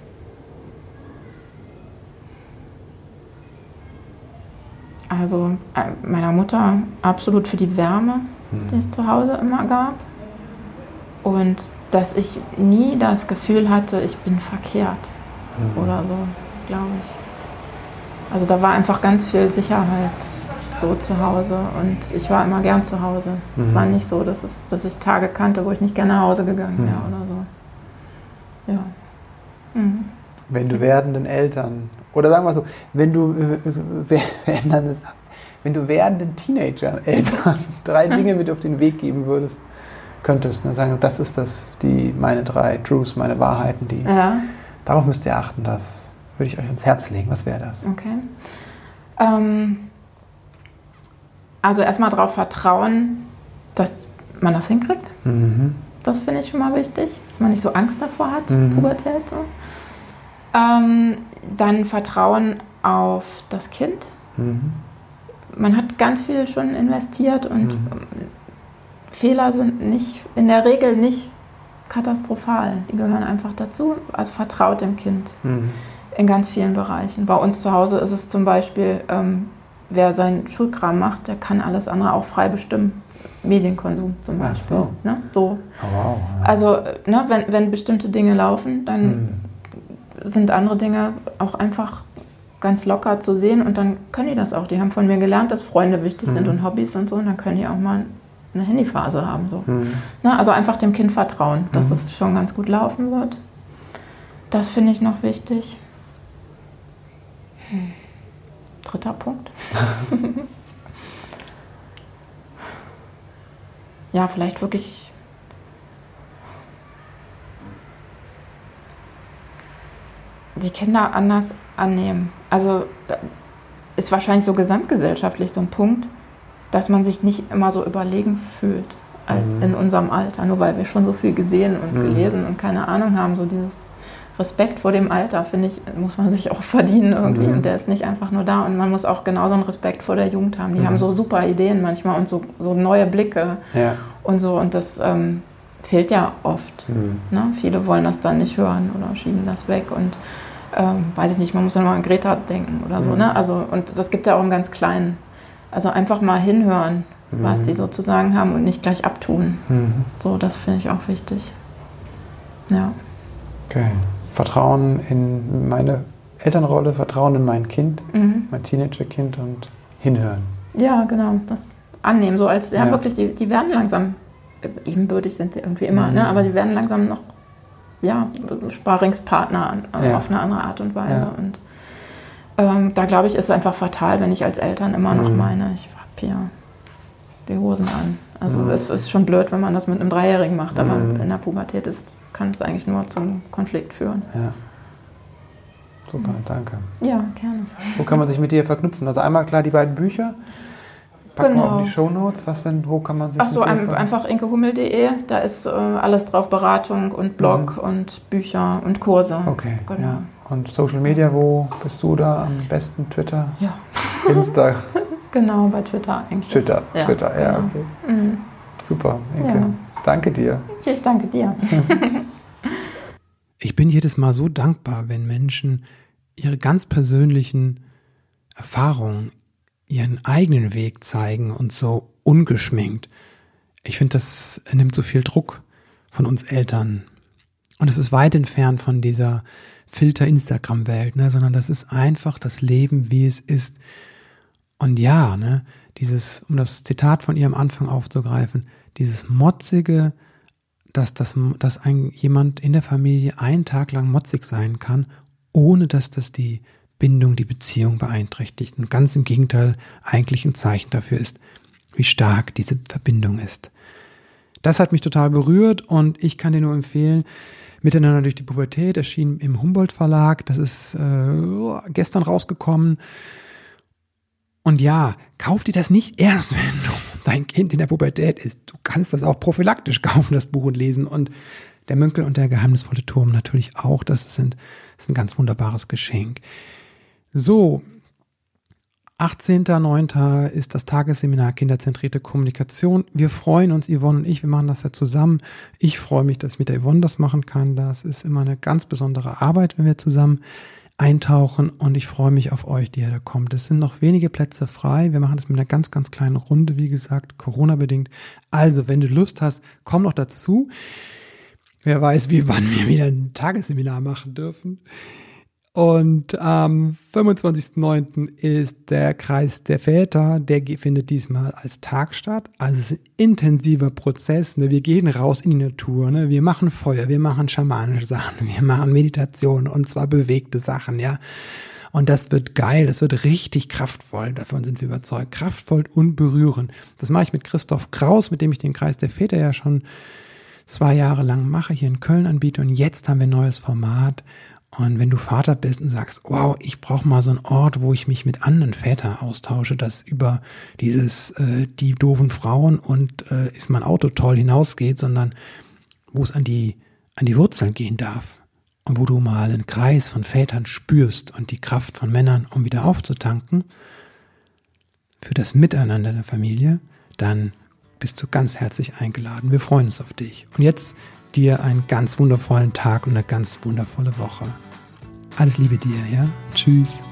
[SPEAKER 2] Also meiner Mutter absolut für die Wärme, mhm. die es zu Hause immer gab. Und dass ich nie das Gefühl hatte, ich bin verkehrt mhm. oder so, glaube ich. Also da war einfach ganz viel Sicherheit so zu Hause und ich war immer gern zu Hause. Mhm. Es war nicht so, dass, es, dass ich Tage kannte, wo ich nicht gerne nach Hause gegangen wäre mhm. oder so. Ja. Mhm.
[SPEAKER 4] Wenn du werdenden Eltern, oder sagen wir so, wenn du, wenn du werdenden Teenager-Eltern drei Dinge mit auf den Weg geben würdest, könntest, ne, sagen, das ist das, die, meine drei Truths, meine Wahrheiten, die,
[SPEAKER 2] ja.
[SPEAKER 4] darauf müsst ihr achten, das würde ich euch ans Herz legen. Was wäre das?
[SPEAKER 2] Okay. Ähm, also erstmal darauf vertrauen, dass man das hinkriegt.
[SPEAKER 4] Mhm.
[SPEAKER 2] Das finde ich schon mal wichtig, dass man nicht so Angst davor hat,
[SPEAKER 4] mhm.
[SPEAKER 2] Pubertät so. Ähm, dann Vertrauen auf das Kind.
[SPEAKER 4] Mhm.
[SPEAKER 2] Man hat ganz viel schon investiert und
[SPEAKER 4] mhm.
[SPEAKER 2] Fehler sind nicht, in der Regel nicht katastrophal. Die gehören einfach dazu. Also vertraut dem Kind
[SPEAKER 4] mhm. in
[SPEAKER 2] ganz vielen Bereichen. Bei uns zu Hause ist es zum Beispiel, ähm, wer seinen Schulkram macht, der kann alles andere auch frei bestimmen. Medienkonsum zum Beispiel.
[SPEAKER 4] Ach so.
[SPEAKER 2] Ne? So.
[SPEAKER 4] Oh, wow. Ja.
[SPEAKER 2] Also ne, wenn, wenn bestimmte Dinge laufen, dann
[SPEAKER 4] mhm.
[SPEAKER 2] sind andere Dinge auch einfach ganz locker zu sehen und dann können die das auch. Die haben von mir gelernt, dass Freunde wichtig mhm. sind und Hobbys und so und dann können die auch mal eine Handyphase haben. So.
[SPEAKER 4] Mhm.
[SPEAKER 2] Na, also einfach dem Kind vertrauen, dass
[SPEAKER 4] mhm.
[SPEAKER 2] es schon ganz gut laufen wird. Das finde ich noch wichtig. Hm. Dritter Punkt. Ja, vielleicht wirklich die Kinder anders annehmen. Also ist wahrscheinlich so gesamtgesellschaftlich so ein Punkt, dass man sich nicht immer so überlegen fühlt mhm. in unserem Alter, nur weil wir schon so viel gesehen und mhm. gelesen und keine Ahnung haben. So dieses Respekt vor dem Alter, finde ich, muss man sich auch verdienen irgendwie. Mhm. Und der ist nicht einfach nur da. Und man muss auch genauso einen Respekt vor der Jugend haben. Die mhm. haben so super Ideen manchmal und so, so neue Blicke
[SPEAKER 4] ja.
[SPEAKER 2] und so. Und das ähm, fehlt ja oft.
[SPEAKER 4] Mhm.
[SPEAKER 2] Ne? Viele wollen das dann nicht hören oder schieben das weg. Und ähm, weiß ich nicht, man muss dann mal an Greta denken oder so.
[SPEAKER 4] Mhm.
[SPEAKER 2] Ne? Also, und das gibt ja auch im ganz Kleinen. Also einfach mal hinhören, mhm. was die so zu sagen haben und nicht gleich abtun.
[SPEAKER 4] Mhm.
[SPEAKER 2] So, das finde ich auch wichtig. Ja.
[SPEAKER 4] Okay. Vertrauen in meine Elternrolle, Vertrauen in mein Kind,
[SPEAKER 2] mhm.
[SPEAKER 4] mein Teenagerkind und hinhören.
[SPEAKER 2] Ja, genau. Das annehmen, so als, ja,
[SPEAKER 4] ja.
[SPEAKER 2] wirklich, die, die werden langsam, ebenbürtig sind sie irgendwie immer,
[SPEAKER 4] mhm.
[SPEAKER 2] ne? Aber die werden langsam noch, ja, Sparingspartner äh,
[SPEAKER 4] ja.
[SPEAKER 2] auf eine andere Art und Weise.
[SPEAKER 4] Ja.
[SPEAKER 2] Und ähm, da glaube ich, ist es einfach fatal, wenn ich als Eltern immer noch
[SPEAKER 4] mhm.
[SPEAKER 2] meine, ich habe hier die Hosen an. Also
[SPEAKER 4] mhm.
[SPEAKER 2] es ist schon blöd, wenn man das mit einem Dreijährigen macht, aber
[SPEAKER 4] mhm.
[SPEAKER 2] in der Pubertät ist, kann es eigentlich nur zum Konflikt führen.
[SPEAKER 4] Ja. Super, danke.
[SPEAKER 2] Ja, gerne.
[SPEAKER 4] Wo kann man sich mit dir verknüpfen? Also einmal klar die beiden Bücher. Packen
[SPEAKER 2] genau.
[SPEAKER 4] wir auch in die Shownotes. Was denn, wo kann man sich
[SPEAKER 2] Ach so,
[SPEAKER 4] mit dir
[SPEAKER 2] ein,
[SPEAKER 4] ver-
[SPEAKER 2] einfach inkehummel punkt de. Da ist äh, alles drauf, Beratung und Blog mhm. und Bücher und Kurse.
[SPEAKER 4] Okay,
[SPEAKER 2] genau.
[SPEAKER 4] ja. Und Social Media, wo bist du da am besten? Twitter?
[SPEAKER 2] Ja.
[SPEAKER 4] Insta?
[SPEAKER 2] Genau, bei Twitter eigentlich.
[SPEAKER 4] Twitter,
[SPEAKER 2] ja,
[SPEAKER 4] Twitter, ja,
[SPEAKER 2] genau.
[SPEAKER 4] okay.
[SPEAKER 2] Mhm.
[SPEAKER 4] Super, Inke.
[SPEAKER 2] Ja.
[SPEAKER 4] Danke dir.
[SPEAKER 2] Ich danke dir.
[SPEAKER 3] Ich bin jedes Mal so dankbar, wenn Menschen ihre ganz persönlichen Erfahrungen, ihren eigenen Weg zeigen und so ungeschminkt. Ich finde, das nimmt so viel Druck von uns Eltern. Und es ist weit entfernt von dieser Filter-Instagram-Welt, ne, sondern das ist einfach das Leben, wie es ist. Und ja, ne, dieses, um das Zitat von ihr am Anfang aufzugreifen, dieses motzige, dass, das, dass ein, jemand in der Familie einen Tag lang motzig sein kann, ohne dass das die Bindung, die Beziehung beeinträchtigt. Und ganz im Gegenteil eigentlich ein Zeichen dafür ist, wie stark diese Verbindung ist. Das hat mich total berührt und ich kann dir nur empfehlen, Miteinander durch die Pubertät, erschien im Humboldt Verlag, das ist äh, gestern rausgekommen. Und ja, kauf dir das nicht erst, wenn du dein Kind in der Pubertät ist. Du kannst das auch prophylaktisch kaufen, das Buch, und lesen. Und Der Mönkel und der geheimnisvolle Turm natürlich auch. Das ist ein, das ist ein ganz wunderbares Geschenk. So, achtzehnter neunter ist das Tagesseminar Kinderzentrierte Kommunikation. Wir freuen uns, Yvonne und ich, wir machen das ja zusammen. Ich freue mich, dass ich mit der Yvonne das machen kann. Das ist immer eine ganz besondere Arbeit, wenn wir zusammen eintauchen, und ich freue mich auf euch, die ihr da kommt. Es sind noch wenige Plätze frei. Wir machen das mit einer ganz, ganz kleinen Runde, wie gesagt, Corona-bedingt. Also, wenn du Lust hast, komm noch dazu. Wer weiß, wie wann wir wieder ein Tagesseminar machen dürfen. Und am fünfundzwanzigsten neunten ist der Kreis der Väter, der findet diesmal als Tag statt. Also es ist ein intensiver Prozess. Ne? Wir gehen raus in die Natur, ne? Wir machen Feuer, wir machen schamanische Sachen, wir machen Meditation, und zwar bewegte Sachen, ja. Und das wird geil, das wird richtig kraftvoll, davon sind wir überzeugt. Kraftvoll und berührend. Das mache ich mit Christoph Kraus, mit dem ich den Kreis der Väter ja schon zwei Jahre lang mache, hier in Köln anbiete, und jetzt haben wir ein neues Format. Und wenn du Vater bist und sagst, wow, ich brauche mal so einen Ort, wo ich mich mit anderen Vätern austausche, das über dieses, äh, die doofen Frauen und äh, ist mein Auto toll hinausgeht, sondern wo es an die, an die Wurzeln gehen darf. Und wo du mal einen Kreis von Vätern spürst und die Kraft von Männern, um wieder aufzutanken, für das Miteinander der Familie, dann bist du ganz herzlich eingeladen. Wir freuen uns auf dich. Und jetzt dir einen ganz wundervollen Tag und eine ganz wundervolle Woche. Alles Liebe dir, ja? Tschüss.